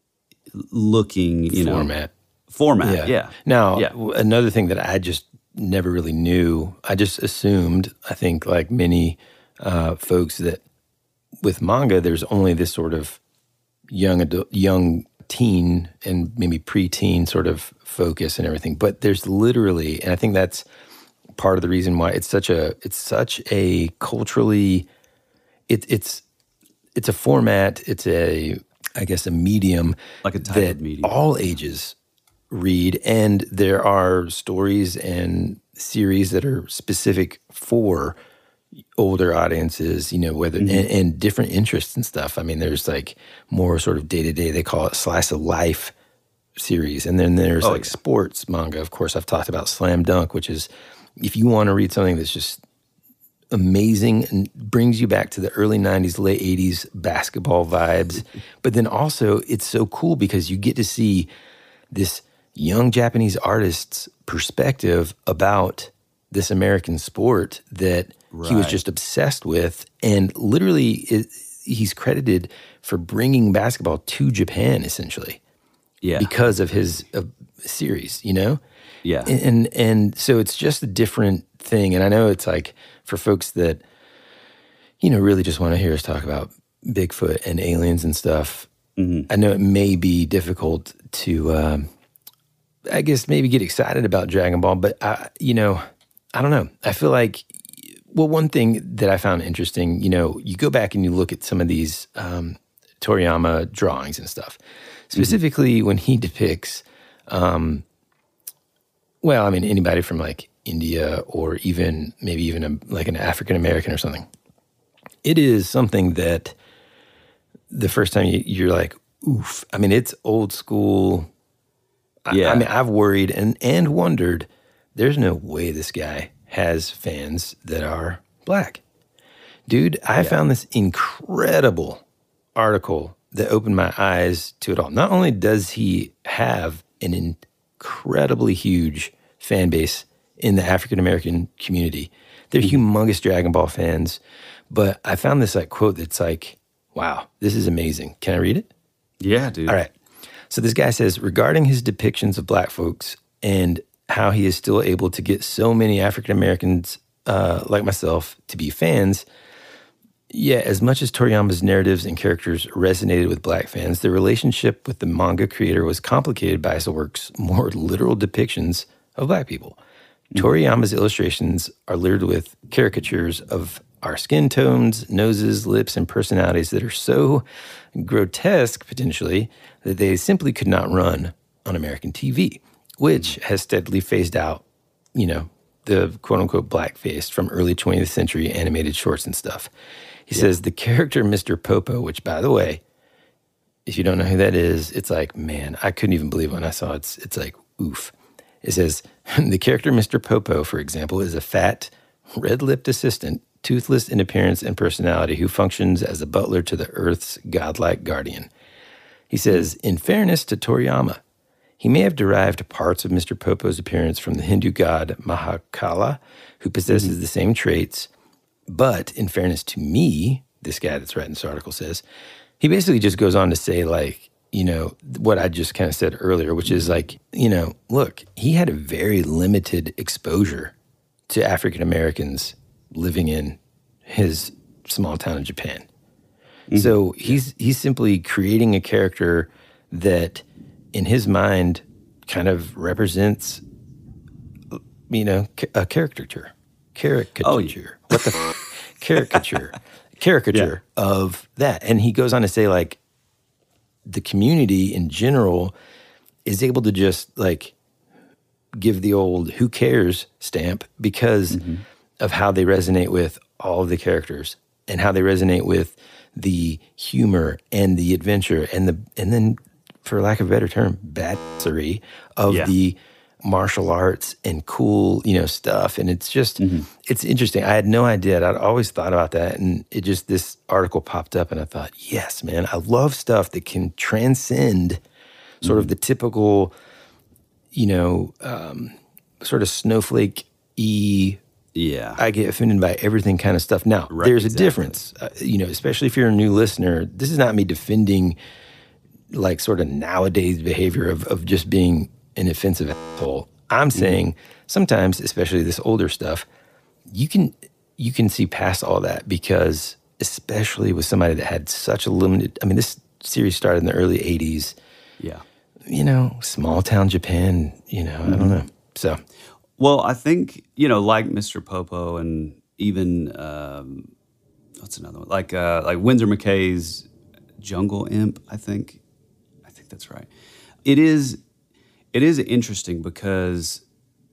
looking, you format. know, format. Yeah. yeah. Now, yeah. another thing that I just never really knew, I just assumed, I think like many uh, folks, that with manga, there's only this sort of young adult, young teen and maybe preteen sort of focus and everything, but there's literally, and I think that's part of the reason why it's such a it's such a culturally, it, it's it's a format, it's a I guess a medium like a type that of medium all ages read, and there are stories and series that are specific for older audiences, you know, whether mm-hmm. and, and different interests and stuff. I mean, there's like more sort of day to day. They call it slice of life series, and then there's oh, like yeah. sports manga. Of course, I've talked about Slam Dunk, which is if you want to read something that's just amazing and brings you back to the early nineties, late eighties basketball vibes. But then also, it's so cool because you get to see this young Japanese artist's perspective about this American sport that right. he was just obsessed with, and literally it, he's credited for bringing basketball to Japan, essentially, yeah, because of his uh, series, you know, yeah, and, and and so it's just a different thing. And I know it's like for folks that, you know, really just want to hear us talk about Bigfoot and aliens and stuff. Mm-hmm. I know it may be difficult to, um, I guess, maybe get excited about Dragon Ball, but I, you know. I don't know. I feel like, well, one thing that I found interesting, you know, you go back and you look at some of these um, Toriyama drawings and stuff, specifically mm-hmm. when he depicts, um, well, I mean, anybody from like India or even maybe even a, like an African American or something. It is something that the first time you, you're like, oof. I mean, it's old school. Yeah. I, I mean, I've worried and, and wondered, there's no way this guy has fans that are black. Dude, I yeah. found this incredible article that opened my eyes to it all. Not only does he have an incredibly huge fan base in the African-American community, they're mm-hmm. humongous Dragon Ball fans, but I found this like quote that's like, wow, this is amazing. Can I read it? Yeah, dude. All right. So this guy says, regarding his depictions of black folks and how he is still able to get so many African Americans uh, like myself to be fans. Yeah, as much as Toriyama's narratives and characters resonated with black fans, the relationship with the manga creator was complicated by his work's more literal depictions of black people. Mm-hmm. Toriyama's illustrations are littered with caricatures of our skin tones, noses, lips, and personalities that are so grotesque, potentially, that they simply could not run on American T V. Which has steadily phased out, you know, the quote-unquote blackface from early twentieth century animated shorts and stuff. He yeah. says the character Mister Popo, which, by the way, If you don't know who that is, it's like, man, I couldn't even believe it when I saw it. It's, it's like, oof. It says, the character Mister Popo, for example, is a fat, red-lipped assistant, toothless in appearance and personality, who functions as a butler to the Earth's godlike guardian. He says, in fairness to Toriyama, he may have derived parts of Mister Popo's appearance from the Hindu god Mahakala, who possesses mm-hmm. the same traits. But in fairness to me, this guy that's writing this article says, he basically just goes on to say, like, you know, what I just kind of said earlier, which is like, you know, look, he had a very limited exposure to African Americans living in his small town in Japan. Mm-hmm. So he's he's simply creating a character that, in his mind, kind of represents, you know, a caricature. Caricature. Oh, yeah. What the f- caricature. Caricature yeah. of that. And he goes on to say, like, the community in general is able to just, like, give the old who cares stamp because mm-hmm. of how they resonate with all of the characters and how they resonate with the humor and the adventure and the and then, for lack of a better term, badassery of yeah. the martial arts and cool, you know, stuff. And it's just, mm-hmm. it's interesting. I had no idea. I'd always thought about that. And it just, this article popped up and I thought, yes, man, I love stuff that can transcend mm-hmm. sort of the typical, you know, um, sort of snowflake-y, yeah, I get offended by everything kind of stuff. Now, right, there's exactly. a difference, uh, you know, especially if you're a new listener. This is not me defending like sort of nowadays behavior of, of just being an offensive asshole. I'm saying sometimes, especially this older stuff, you can you can see past all that because, especially with somebody that had such a limited, I mean, this series started in the early eighties. Yeah. You know, small town Japan, you know, mm-hmm. I don't know. So, well, I think, you know, like Mister Popo and even, um, what's another one? Like, uh, like Winsor McKay's Jungle Imp, I think. I think that's right. It is... It is interesting because,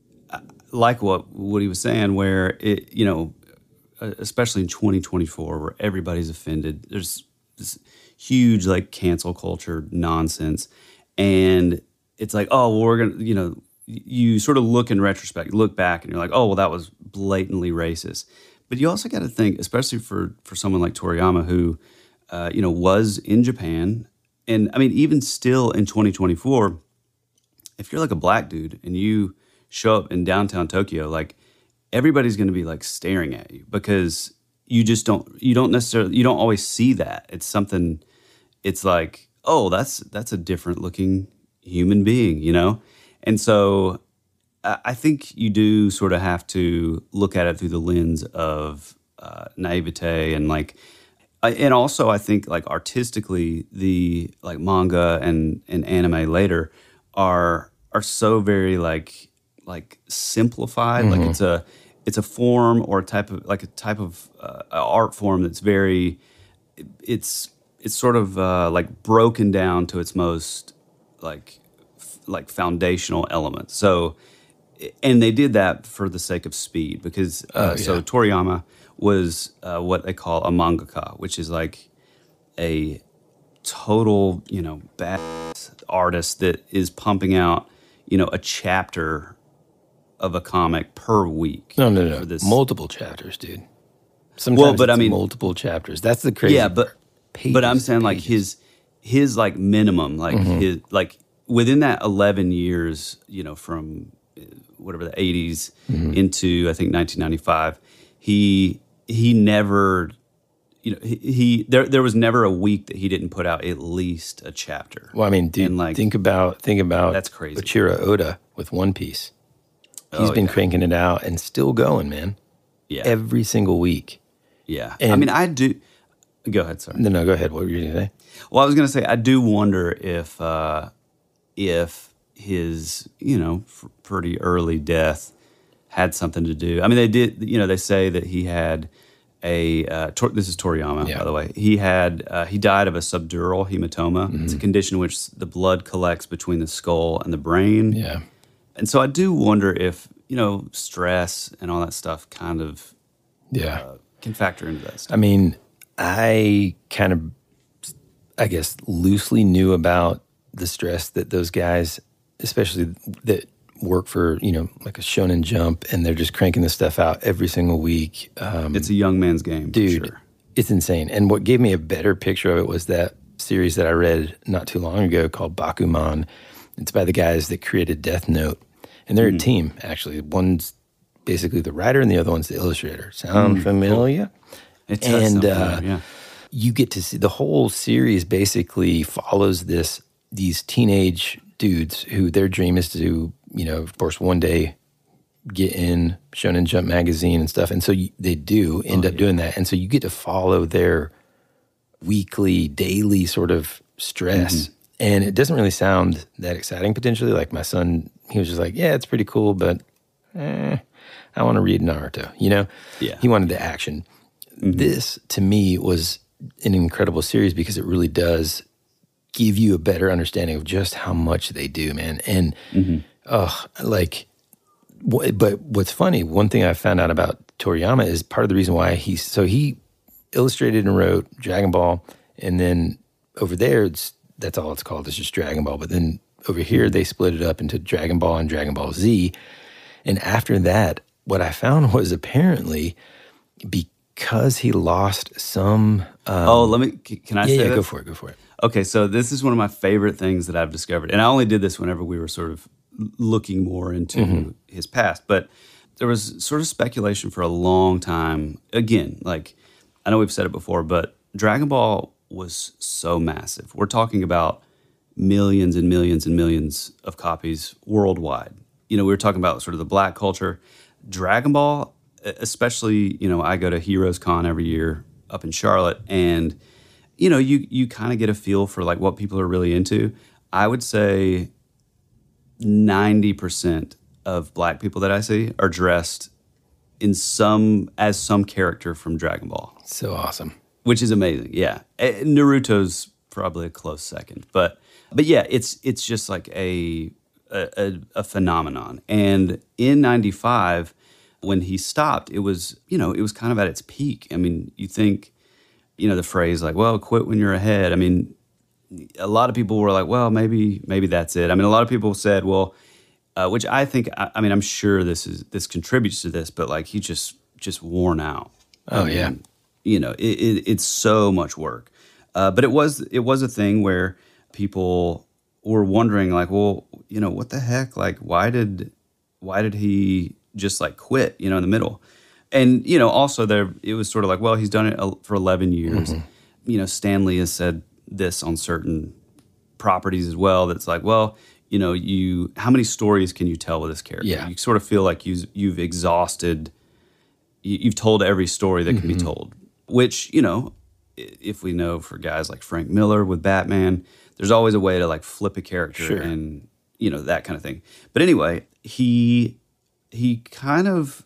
like what Woody was saying, where it, you know, especially in twenty twenty-four, where everybody's offended, there's this huge like cancel culture nonsense, and it's like, oh, well, we're gonna, you know, you sort of look in retrospect, you look back, and you're like, oh, well, that was blatantly racist. But you also got to think, especially for for someone like Toriyama, who, uh, you know, was in Japan, and I mean, even still in twenty twenty-four. If you're like a black dude and you show up in downtown Tokyo, like everybody's going to be like staring at you because you just don't, you don't necessarily, you don't always see that. It's something, it's like, oh, that's, that's a different looking human being, you know? And so I think you do sort of have to look at it through the lens of uh, naivete and like, and also I think like artistically the like manga and, and anime later are are so very like like simplified. Mm-hmm. Like it's a it's a form or a type of like a type of uh, art form that's very it's it's sort of uh, like broken down to its most like f- like foundational elements. So and they did that for the sake of speed because uh, oh, yeah. so Toriyama was uh, what they call a mangaka, which is like a total, you know, badass artist that is pumping out, you know, a chapter of a comic per week. No, no, no. This. Multiple chapters, dude. Sometimes well, but it's I mean, multiple chapters. That's the crazy Yeah, but pages, but I'm saying like pages. his his like minimum, like mm-hmm. his like within that eleven years, you know, from whatever the eighties mm-hmm. into I think nineteen ninety-five, he he never. You know, he, he there there was never a week that he didn't put out at least a chapter. Well, I mean, dude, and like, think about think about that's crazy. Ochiro Oda with One Piece. He's oh, been yeah. cranking it out and still going, man. Yeah, every single week. Yeah, and, I mean, I do. Go ahead, sorry. No, no, go ahead. What were you going to say? Well, I was going to say I do wonder if uh, if his you know f- pretty early death had something to do. I mean, they did. You know, they say that he had. A uh, tor- this is Toriyama, yeah. by the way. He had uh, he died of a subdural hematoma. Mm-hmm. It's a condition in which the blood collects between the skull and the brain. Yeah, and so I do wonder if you know stress and all that stuff kind of yeah uh, can factor into that stuff. I mean, I kind of I guess, loosely knew about the stress that those guys, especially that work for, you know, like a Shonen Jump, and they're just cranking this stuff out every single week. Um, it's a young man's game, dude. For sure. It's insane. And what gave me a better picture of it was that series that I read not too long ago called Bakuman. It's by the guys that created Death Note. And they're mm. a team, actually. One's basically the writer and the other one's the illustrator. Sound mm, familiar? Cool. It does and sound uh, familiar, yeah. You get to see the whole series basically follows this these teenage dudes who their dream is to, you know, of course, one day get in Shonen Jump magazine and stuff. And so you, they do end oh, up yeah. doing that. And so you get to follow their weekly, daily sort of stress. Mm-hmm. And it doesn't really sound that exciting potentially. Like my son, he was just like, yeah, it's pretty cool, but eh, I want to read Naruto, you know? Yeah. He wanted the action. Mm-hmm. This, to me, was an incredible series because it really does give you a better understanding of just how much they do, man. And, mm-hmm. uh, like, w- but what's funny, one thing I found out about Toriyama is part of the reason why he's, so he illustrated and wrote Dragon Ball, and then over there, it's, that's all it's called, it's just Dragon Ball. But then over here, they split it up into Dragon Ball and Dragon Ball Z. And after that, what I found was apparently because he lost some... Um, oh, let me, can I yeah, say Yeah, that? go for it, go for it. Okay, so this is one of my favorite things that I've discovered. And I only did this whenever we were sort of looking more into mm-hmm. his past. But there was sort of speculation for a long time. Again, like, I know we've said it before, but Dragon Ball was so massive. We're talking about millions and millions and millions of copies worldwide. You know, we were talking about sort of the black culture. Dragon Ball, especially, you know, I go to Heroes Con every year up in Charlotte, and, you know, you you kind of get a feel for, like, what people are really into. I would say ninety percent of black people that I see are dressed in some, as some character from Dragon Ball. So awesome. Which is amazing, yeah. Naruto's probably a close second, but but yeah, it's it's just like a a, a phenomenon. And in ninety-five, when he stopped, it was, you know, it was kind of at its peak. I mean, you think, you know, the phrase like, well, quit when you're ahead. I mean, a lot of people were like, well, maybe maybe that's it. I mean, a lot of people said, well, uh, which I think, I, I mean, I'm sure this is this contributes to this, but like he just just worn out. Oh, I mean, yeah. You know, it, it, it's so much work. Uh, but it was it was a thing where people were wondering, like, well, you know, what the heck? Like, why did why did he just like quit, you know, in the middle? And, you know, also there, it was sort of like, well, he's done it for eleven years. Mm-hmm. You know, Stan Lee has said this on certain properties as well. That's like, well, you know, you how many stories can you tell with this character? Yeah. You sort of feel like you've, you've exhausted, you, you've told every story that can mm-hmm. be told. Which, you know, if we know for guys like Frank Miller with Batman, there's always a way to like flip a character sure. and, you know, that kind of thing. But anyway, he he kind of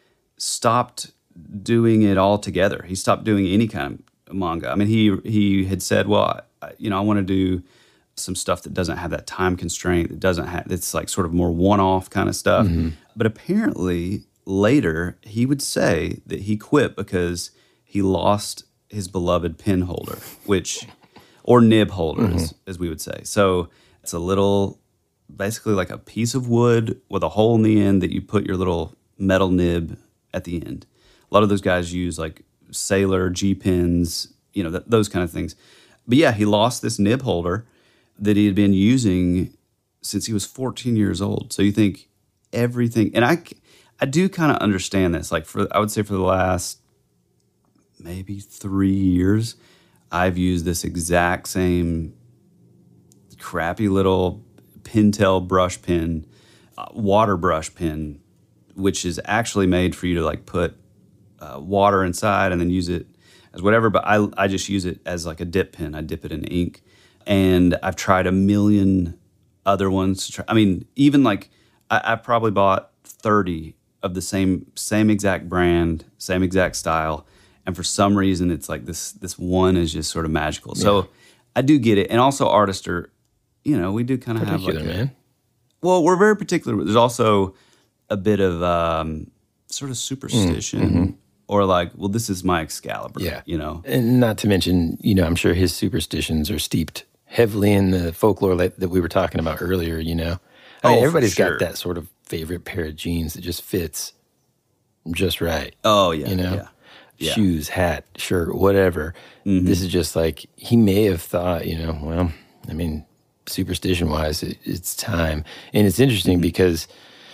stopped doing it altogether. He stopped doing any kind of manga. I mean, he he had said, well, I, you know, I want to do some stuff that doesn't have that time constraint, that doesn't have, it's like sort of more one-off kind of stuff. Mm-hmm. But apparently later he would say that he quit because he lost his beloved pen holder, which, or nib holders, mm-hmm. as we would say. So it's a little, basically like a piece of wood with a hole in the end that you put your little metal nib at the end. A lot of those guys use like Sailor, G-pens, you know, th- those kind of things. But yeah, he lost this nib holder that he had been using since he was fourteen years old. So you think everything, and I, I do kind of understand this. Like for, I would say for the last maybe three years, I've used this exact same crappy little Pentel brush pen, uh, water brush pen, which is actually made for you to like put uh, water inside and then use it as whatever. But I, I just use it as like a dip pen. I dip it in ink. And I've tried a million other ones. To try. I mean, even like I, I probably bought thirty of the same same exact brand, same exact style. And for some reason, it's like this this one is just sort of magical. Yeah. So I do get it. And also artists are, you know, we do kind of have like a, man. Well, we're very particular. There's also a bit of um, sort of superstition. Mm-hmm. or like, well, this is my Excalibur. Yeah. You know? And not to mention, you know, I'm sure his superstitions are steeped heavily in the folklore that, that we were talking about earlier, you know? I mean, Oh, for everybody's sure. got that sort of favorite pair of jeans that just fits just right. Oh, yeah. You know? Yeah. Yeah. Shoes, hat, shirt, whatever. Mhm. This is just like, he may have thought, you know, well, I mean, superstition-wise, it, it's time. And it's interesting Mm-hmm. because,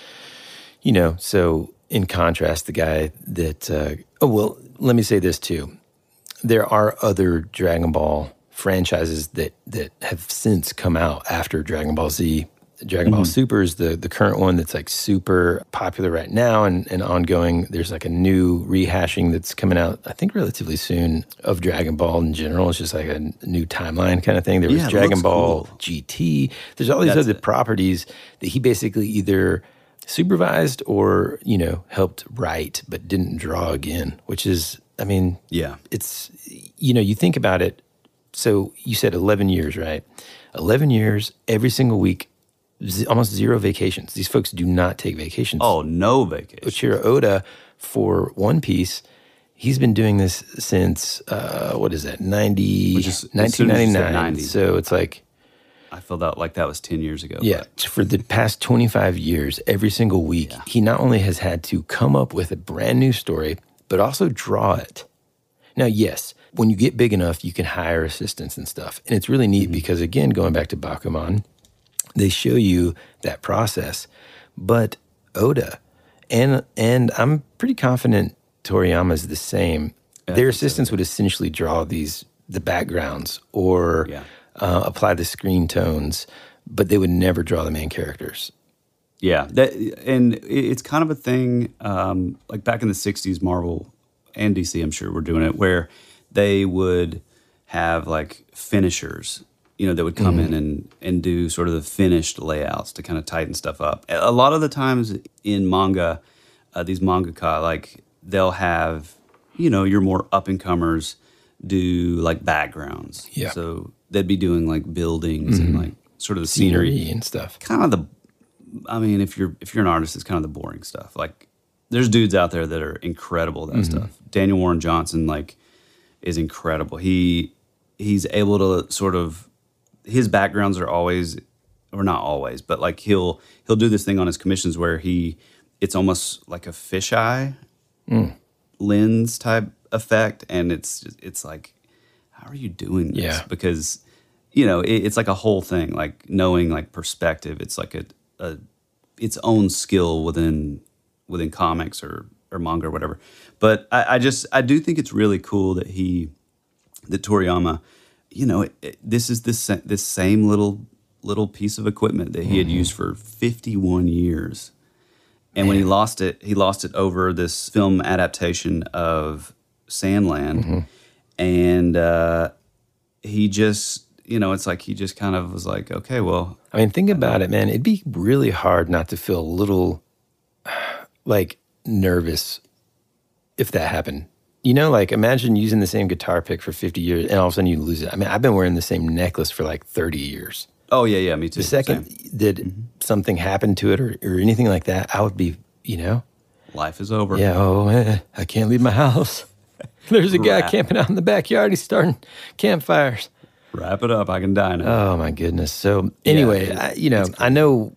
you know, so in contrast, the guy that, uh, oh, well, let me say this too. There are other Dragon Ball franchises that, that have since come out after Dragon Ball Z. Dragon Ball Mhm. Super is the, the current one that's like super popular right now and, and ongoing. There's like a new rehashing that's coming out, I think, relatively soon of Dragon Ball in general. It's just like a new timeline kind of thing. There was Yeah, it Dragon looks Ball cool. G T. There's all these That's other it. properties that he basically either supervised or, you know, helped write but didn't draw again, which is, I mean, Yeah. it's, you know, you think about it. So you said eleven years, right? eleven years, every single week, z- almost zero vacations. These folks do not take vacations. Oh, no vacation. Ochiro Oda for One Piece, he's been doing this since, uh, what is that, ninety, Which is- as nineteen soon as you said ninety-nine. ninety. So it's like, I felt out like that was ten years ago. yeah, but- for the past twenty-five years, every single week, Yeah. he not only has had to come up with a brand new story, but also draw it. Now, yes, when you get big enough, you can hire assistants and stuff. And it's really neat because, again, going back to Bakuman, they show you that process. But Oda, and and I'm pretty confident Toriyama's the same. Yeah, I Their think so, assistants would essentially draw these, the backgrounds or Yeah. uh, apply the screen tones, but they would never draw the main characters. Yeah, that and it- it's kind of a thing. Um, like back in the sixties, Marvel and D C, I'm sure, were doing it, where they would have like finishers, you know, that would come in and and do sort of the finished layouts to kind of tighten stuff up. A lot of the times in manga, uh, these mangaka, like they'll have, you know, your more up and comers do like backgrounds. Yeah. So they'd be doing like buildings and like sort of the Scenery scenery and stuff. kind of the I mean, if you're if you're an artist, it's kind of the boring stuff. Like there's dudes out there that are incredible at that Mm-hmm. stuff. Daniel Warren Johnson, like, is incredible. He he's able to sort of his backgrounds are always or not always, but like he'll he'll do this thing on his commissions where he it's almost like a fisheye Mm. lens type effect, and it's it's like, how are you doing this? Yeah. Because you know it, it's like a whole thing, like knowing like perspective. It's like a, a its own skill within within comics or or manga or whatever. But I, I just I do think it's really cool that he that Toriyama, you know, it, it, this is this sa- this same little little piece of equipment that he had used for fifty-one years. And when he lost it, he lost it over this film adaptation of Sandland. And uh, he just, you know, it's like he just kind of was like, okay, well. I mean, think about it, man. It'd be really hard not to feel a little, like, nervous if that happened. You know, like, imagine using the same guitar pick for fifty years and all of a sudden you lose it. I mean, I've been wearing the same necklace for like thirty years. Oh, yeah, yeah, me too. The second Same. that Mm-hmm. something happened to it or, or anything like that, I would be, you know, Life is over. yeah, oh, eh, I can't leave my house. There's a guy Right. camping out in the backyard. He's starting campfires. Wrap it up. I can die now. Oh my goodness. So anyway, it- I, you know, I know,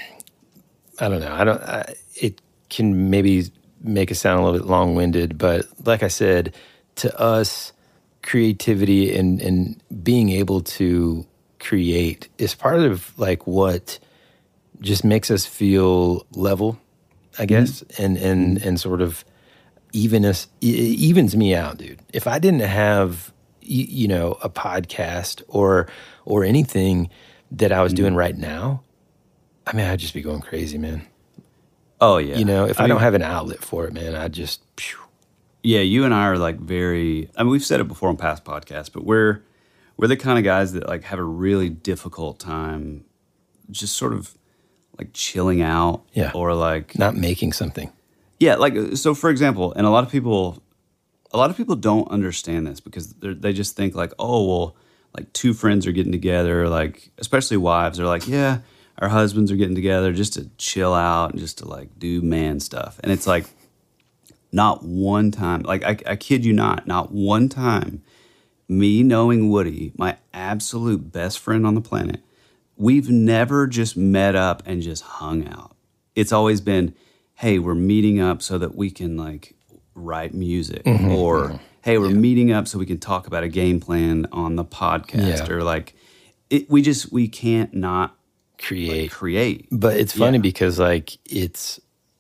I don't know. I don't, I, it can maybe make it sound a little bit long-winded, but like I said, to us, creativity and, and being able to create is part of like what just makes us feel level, I guess, and, and, and sort of even us, it evens me out, dude. If I didn't have, you, you know, a podcast or or anything that I was doing right now, I mean, I'd just be going crazy, man. Oh, yeah. You know, if I, I don't mean- have an outlet for it, man, I'd just, phew. Yeah, you and I are like very. I mean, we've said it before on past podcasts, but we're we're the kind of guys that like have a really difficult time, just sort of like chilling out, Yeah. or like not making something. yeah, like so. For example, and a lot of people, a lot of people don't understand this because they're- they just think like, oh, well, like two friends are getting together, like especially wives are like, yeah, our husbands are getting together just to chill out and just to like do man stuff, and it's like. Not one time. Like, I, I kid you not, not one time, me knowing Woody, my absolute best friend on the planet, we've never just met up and just hung out. It's always been, hey, we're meeting up so that we can, like, write music. Mm-hmm, or, mm-hmm. hey, we're yeah. meeting up so we can talk about a game plan on the podcast. Yeah. Or, like, it, we just, we can't not create. Like, create. But it's funny yeah. because, like, it's,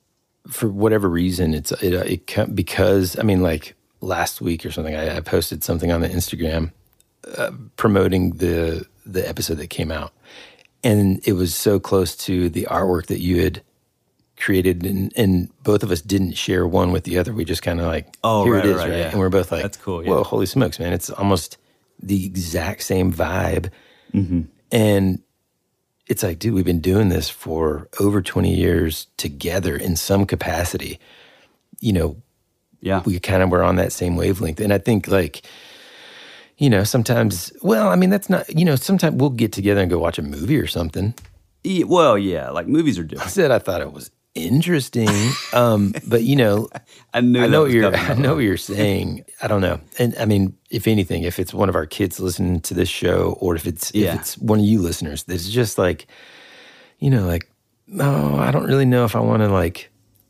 for whatever reason, it's, it, it, because, I mean, like, last week or something, I, I posted something on the Instagram uh, promoting the the episode that came out. And it was so close to the artwork that you had created, and, and both of us didn't share one with the other. We just kind of like, oh, here right, it is, right, right? Yeah. And we're both like, that's cool. Yeah. Whoa, holy smokes, man. It's almost the exact same vibe. Mm-hmm. And it's like, dude, we've been doing this for over twenty years together in some capacity. You know, yeah, we kind of were on that same wavelength. And I think, like, you know, sometimes, well, I mean, that's not, you know, sometimes we'll get together and go watch a movie or something. Yeah, well, yeah, like movies are different. I said I thought it was interesting, um, but, you know, I knew I that know was what you're, coming I know what you're saying. I don't know. And I mean, if anything, if it's one of our kids listening to this show, or if it's, yeah. if it's one of you listeners, that's just like, you know, like, oh, I don't really know if I want to, like,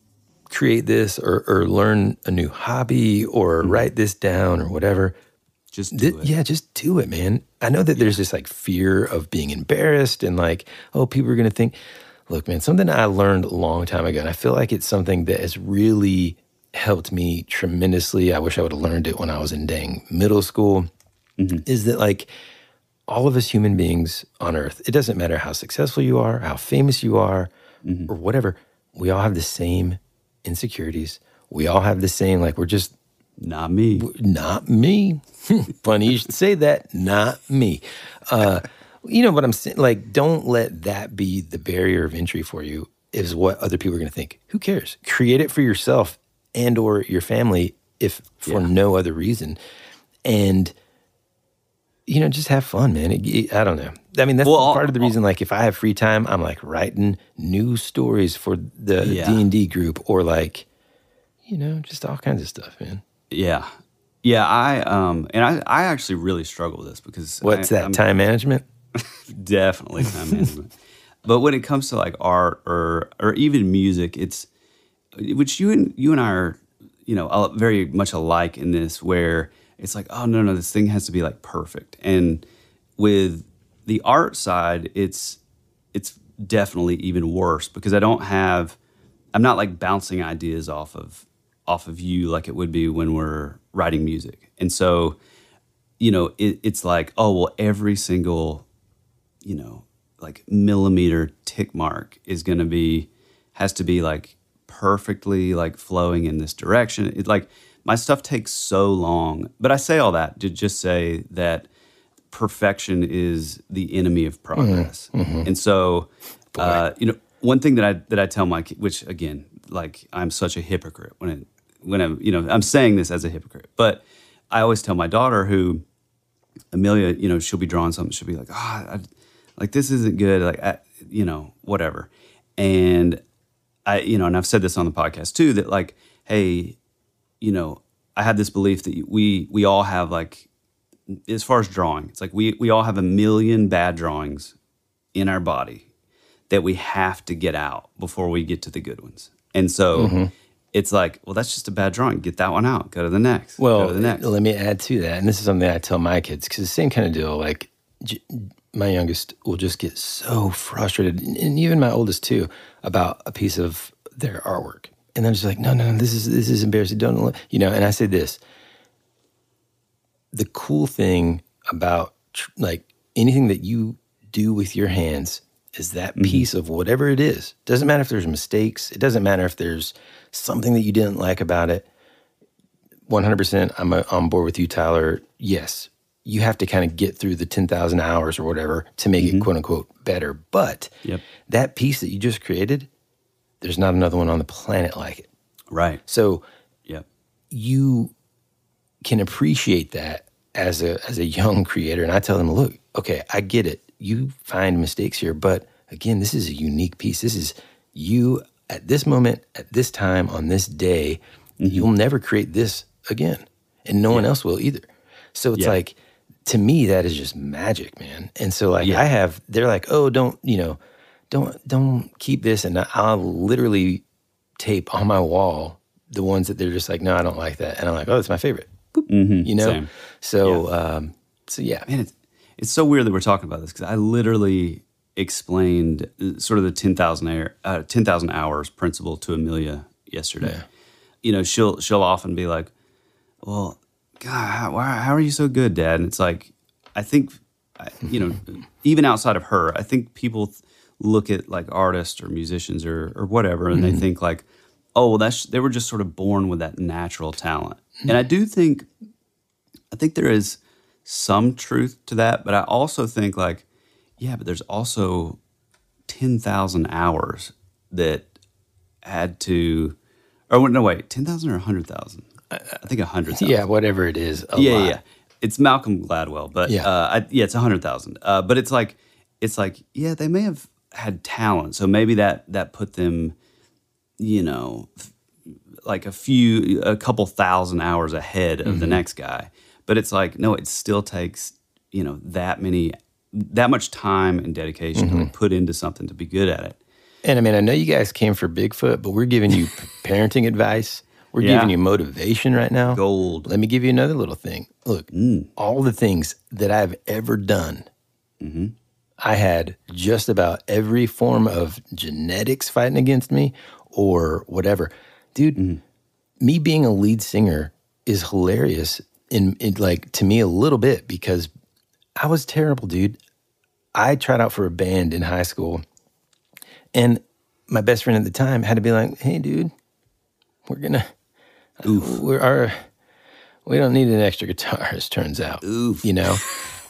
create this or, or learn a new hobby or mm-hmm. write this down or whatever. Just do Th- it. Yeah, just do it, man. I know that yeah. there's this, like, fear of being embarrassed and, like, oh, people are going to think. Look, man, something I learned a long time ago, and I feel like it's something that has really helped me tremendously. I wish I would have learned it when I was in dang middle school, mm-hmm. is that, like, all of us human beings on Earth, it doesn't matter how successful you are, how famous you are, mm-hmm. or whatever, we all have the same insecurities. We all have the same, like, we're just, Not me. Not me. Funny you should say that. Not me. Uh, you know what I'm saying? Like, don't let that be the barrier of entry for you, is what other people are going to think. Who cares? Create it for yourself and or your family, if for yeah. no other reason. And, you know, just have fun, man. It, it, I don't know. I mean, that's well, part of the I'll, reason, like, if I have free time, I'm, like, writing new stories for the yeah. D and D group, or, like, you know, just all kinds of stuff, man. Yeah. Yeah, I um and I, I actually really struggle with this because What's I, that, I'm, time management? Definitely time management. But when it comes to, like, art or or even music, it's, which you and you and I are, you know, very much alike in this, where it's like, oh no, no, this thing has to be, like, perfect. And with the art side, it's it's definitely even worse, because I don't have I'm not, like, bouncing ideas off of off of you like it would be when we're writing music. And so, you know, it, it's like, oh, well, every single, you know, like, millimeter tick mark is going to be, has to be, like, perfectly, like, flowing in this direction. It, like, my stuff takes so long. But I say all that to just say that perfection is the enemy of progress. Mm-hmm. And so, uh, you know, one thing that I, that I tell my kids, which, again, like, I'm such a hypocrite when it, when I'm, you know, I'm saying this as a hypocrite, but I always tell my daughter, who, Amelia, you know, she'll be drawing something, she'll be like, ah, oh, like, this isn't good, like, I, you know, whatever. And I, you know, and I've said this on the podcast too, that, like, hey, you know, I have this belief that we, we all have, like, as far as drawing, it's like we, we all have a million bad drawings in our body that we have to get out before we get to the good ones. And so, mm-hmm. it's like, well, that's just a bad drawing. Get that one out. Go to the next. Well, Go to the next. Let me add to that. And this is something I tell my kids, because the same kind of deal, like, j- my youngest will just get so frustrated, and even my oldest too, about a piece of their artwork. And they're just like, no, no, no, this is, this is embarrassing. Don't, you know, and I say this, the cool thing about, like, anything that you do with your hands is that mm-hmm. piece of whatever it is. Doesn't matter if there's mistakes. It doesn't matter if there's something that you didn't like about it. one hundred percent I'm a, on board with you, Tyler. Yes, you have to kind of get through the ten thousand hours or whatever to make mm-hmm. it, quote unquote, better. But yep. that piece that you just created, there's not another one on the planet like it. Right. So yep. you can appreciate that as a as a young creator. And I tell them, look, okay, I get it. You find mistakes here, but again, this is a unique piece. This is you at this moment, at this time, on this day, mm-hmm. you'll never create this again. And no yeah. one else will either. So it's yeah. like, to me, that is just magic, man. And so like yeah. I have, they're like, oh, don't, you know, don't, don't keep this. And I'll literally tape on my wall the ones that they're just like, no, I don't like that. And I'm like, oh, that's my favorite. Mm-hmm. You know? Same. So, yeah. um, so yeah. Man, it's, it's so weird that we're talking about this because I literally explained sort of the ten thousand hour, uh, ten thousand hours principle to Amelia yesterday. Yeah. You know, she'll, she'll often be like, well, God, how, how are you so good, Dad? And it's like, I think, you know, even outside of her, I think people th- look at like artists or musicians or or whatever, and mm-hmm. they think like, oh, well, that's they were just sort of born with that natural talent. Mm-hmm. And I do think, I think there is some truth to that, but I also think like, yeah, but there's also ten thousand hours that had to, or no, wait, ten thousand or one hundred thousand? I think a hundred thousand. Yeah, whatever it is. A yeah, lot. yeah. It's Malcolm Gladwell, but yeah, uh, I, yeah it's a hundred thousand. Uh, but it's like, it's like, yeah, they may have had talent, so maybe that that put them, you know, f- like a few, a couple thousand hours ahead of mm-hmm. the next guy. But it's like, no, it still takes, you know, that many, that much time and dedication mm-hmm. to like put into something to be good at it. And I mean, I know you guys came for Bigfoot, but we're giving you parenting advice. We're yeah. giving you motivation right now. Gold. Let me give you another little thing. Look, mm. all the things that I've ever done, mm-hmm. I had just about every form of genetics fighting against me or whatever. Dude, mm. me being a lead singer is hilarious in, in like to me a little bit because I was terrible, dude. I tried out for a band in high school and my best friend at the time had to be like, hey, dude, we're going to... Oof. We're our, we don't need an extra guitarist, turns out. Oof. You know?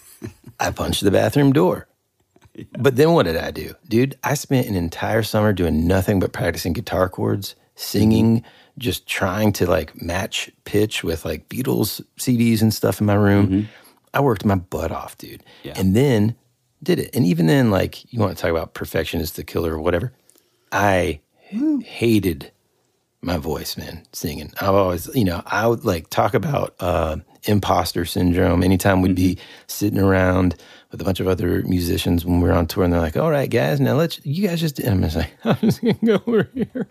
I punched the bathroom door. Yeah. But then what did I do? Dude, I spent an entire summer doing nothing but practicing guitar chords, singing, mm-hmm. just trying to like match pitch with like Beatles C Ds and stuff in my room. Mm-hmm. I worked my butt off, dude. Yeah. And then did it. And even then, like, you want to talk about perfection is the killer or whatever. I Woo. hated my voice, man, singing. I've always, you know, I would like talk about uh, imposter syndrome. Anytime we'd mm-hmm. be sitting around with a bunch of other musicians when we were on tour, and they're like, "All right, guys, now let's you guys just." And I'm just like, "I'm just gonna go over here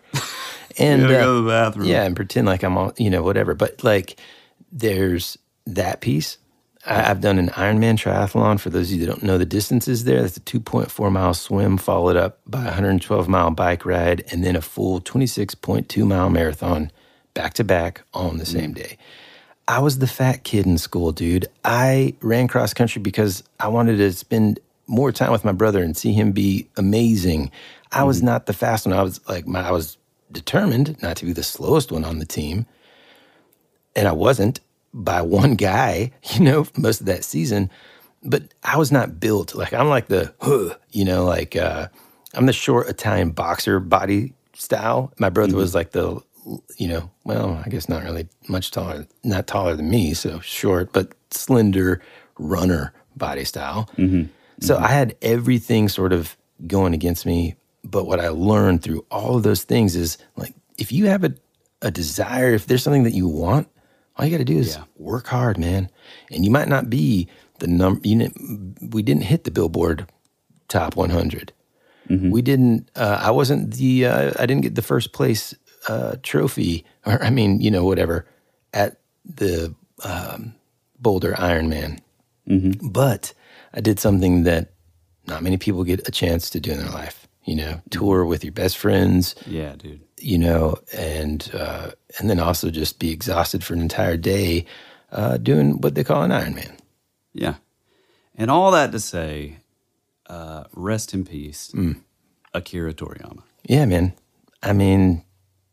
and uh, go to the bathroom, yeah, and pretend like I'm all, you know, whatever." But like, there's that piece. I, I've done an Ironman triathlon. For those of you that don't know the distances there, that's a two point four mile swim followed up by a one hundred twelve mile bike ride and then a full twenty-six point two mile marathon back to back on the same day. I was the fat kid in school, dude. I ran cross country because I wanted to spend more time with my brother and see him be amazing. I mm-hmm. was not the fast one. I was like, my, I was determined not to be the slowest one on the team. And I wasn't. By one guy, you know, most of that season, but I was not built. Like, I'm like the, huh, you know, like, uh, I'm the short Italian boxer body style. My brother mm-hmm. was like the, you know, well, I guess not really much taller, not taller than me, so short, but slender runner body style. Mm-hmm. So mm-hmm. I had everything sort of going against me, but what I learned through all of those things is, like, if you have a, a desire, if there's something that you want, all you got to do is yeah. work hard, man. And you might not be the number, you didn't, we didn't hit the Billboard top one hundred. Mm-hmm. We didn't, uh, I wasn't the, uh, I didn't get the first place uh, trophy, or I mean, you know, whatever, at the um, Boulder Ironman. Mm-hmm. But I did something that not many people get a chance to do in their life, you know, tour with your best friends. Yeah, dude. You know, and uh, and then also just be exhausted for an entire day uh, doing what they call an Ironman. Yeah. And all that to say, uh, rest in peace, mm. Akira Toriyama. Yeah, man. I mean,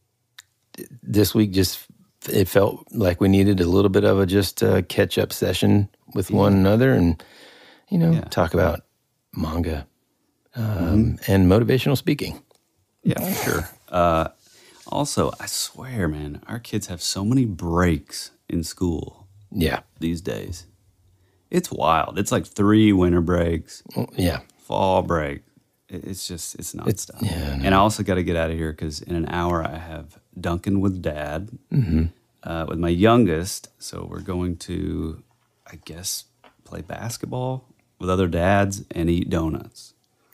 this week just, it felt like we needed a little bit of a just uh, catch-up session with yeah. one another and, you know, yeah. talk about manga um, mm-hmm. and motivational speaking. Yeah, for sure. Uh, also, I swear, man, our kids have so many breaks in school. Yeah. These days. It's wild. It's like three winter breaks. Yeah. Fall break. It's just, it's nonstop. It's, yeah, and I also got to get out of here because in an hour I have Dunkin' with Dad, Mm-hmm. uh, with my youngest. So we're going to, I guess, play basketball with other dads and eat donuts.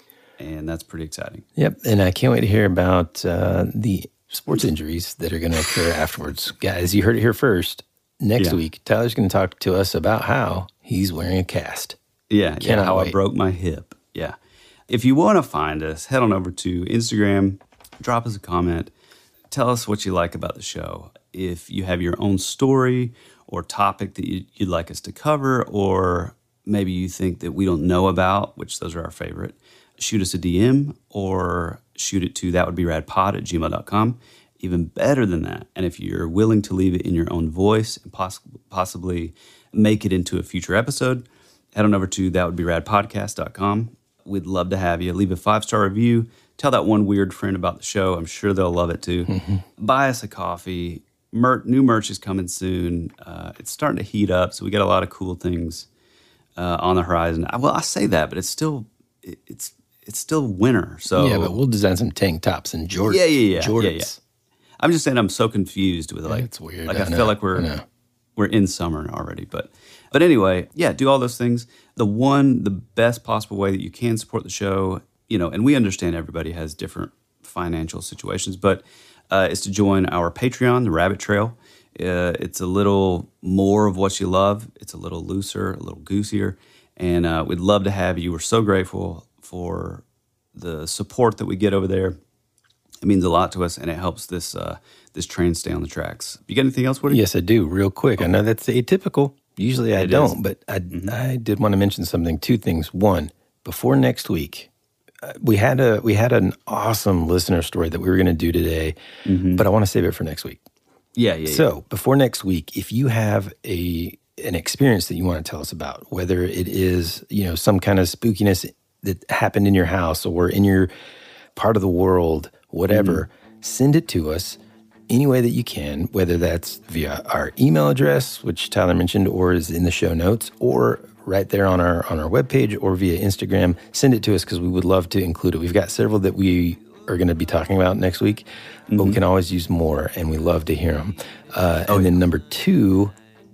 And that's pretty exciting. Yep, and I can't wait to hear about uh, the sports injuries that are going to occur afterwards. Guys, you heard it here first. Next Yeah. week, Tyler's going to talk to us about how he's wearing a cast. Yeah, yeah, Cannot how I wait. broke my hip. Yeah. If you want to find us, head on over to Instagram, drop us a comment, tell us what you like about the show. If you have your own story or topic that you- you'd like us to cover, or maybe you think that we don't know about, which those are our favorite, shoot us a D M or shoot it to that would be rad pod at gmail dot com. Even better than that, and if you're willing to leave it in your own voice and poss- possibly make it into a future episode, head on over to that would be rad podcast dot com. We'd love to have you. Leave a five-star review. Tell that one weird friend about the show. I'm sure they'll love it too. Mm-hmm. Buy us a coffee. Mer- new merch is coming soon. Uh, it's starting to heat up, so we got a lot of cool things uh, on the horizon. I, well, I say that, but it's still it, it's it's still winter. So Yeah, but we'll design some tank tops and Jordans. Yeah, yeah, yeah, Jordans. yeah, yeah. I'm just saying I'm so confused with like It's weird. Like I I, know, feel like I we're know. we're in summer already, but but anyway, yeah, do all those things. The one, the best possible way that you can support the show, you know, and we understand everybody has different financial situations, but uh, is to join our Patreon, the Rabbit Trail. Uh, it's a little more of what you love. It's a little looser, a little goosier, and uh, we'd love to have you. We're so grateful for the support that we get over there. It means a lot to us, and it helps this uh, this train stay on the tracks. You got anything else, Woody? Yes, I do. Real quick. I know that's atypical. Usually I It don't, is. but I, Mhm. I did want to mention something. Two things. One, before next week, uh, we had a we had an awesome listener story that we were going to do today, but I want to save it for next week. Yeah, yeah, yeah. So before next week, if you have a an experience that you want to tell us about, whether it is, you know, some kind of spookiness that happened in your house or in your part of the world, whatever, send it to us any way that you can, whether that's via our email address, which Tyler mentioned, or is in the show notes, or right there on our on our webpage, or via Instagram. Send it to us because we would love to include it. We've got several that we are going to be talking about next week, but we can always use more, and we love to hear them. Uh, and then number two,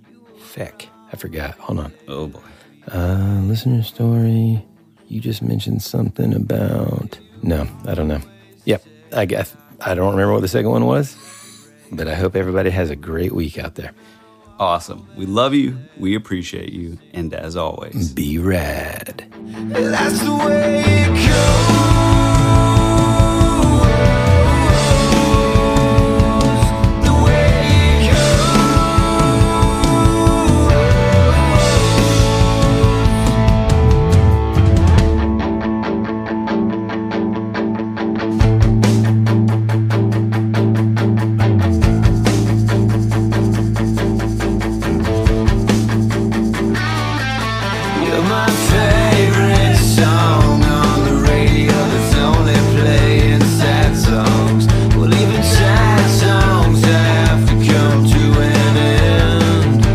feck, I forgot. Hold on. Oh, boy. Uh, listener story. You just mentioned something about... No, I don't know. Yep, I guess. I don't remember what the second one was, but I hope everybody has a great week out there. Awesome. We love you. We appreciate you. And as always, be rad. That's the way it goes. The way it You're my favorite song on the radio that's only playing sad songs. Well, even sad songs have to come to an end.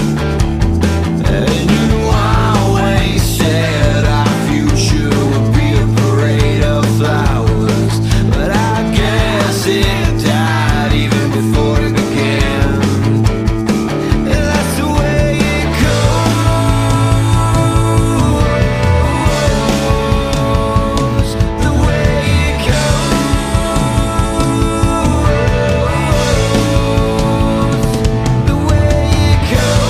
And you always said our future would be a parade of flowers, but I guess it died even before it began. And that's the way it goes. The way it goes. The way it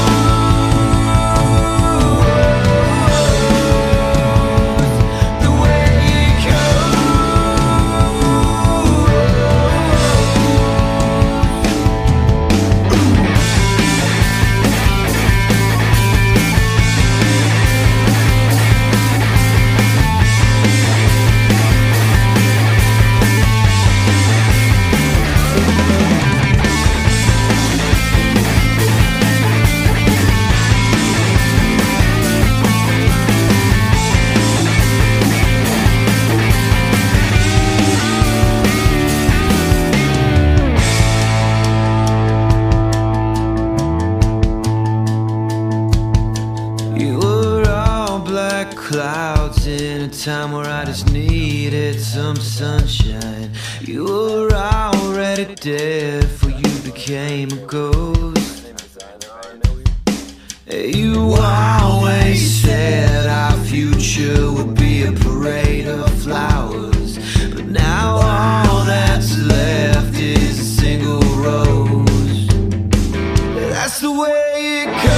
goes. The way it You were all black clouds in a time where I just needed some sunshine. You were already dead came and goes. You always said our future would be a parade of flowers, but now all that's left is a single rose. That's the way it goes.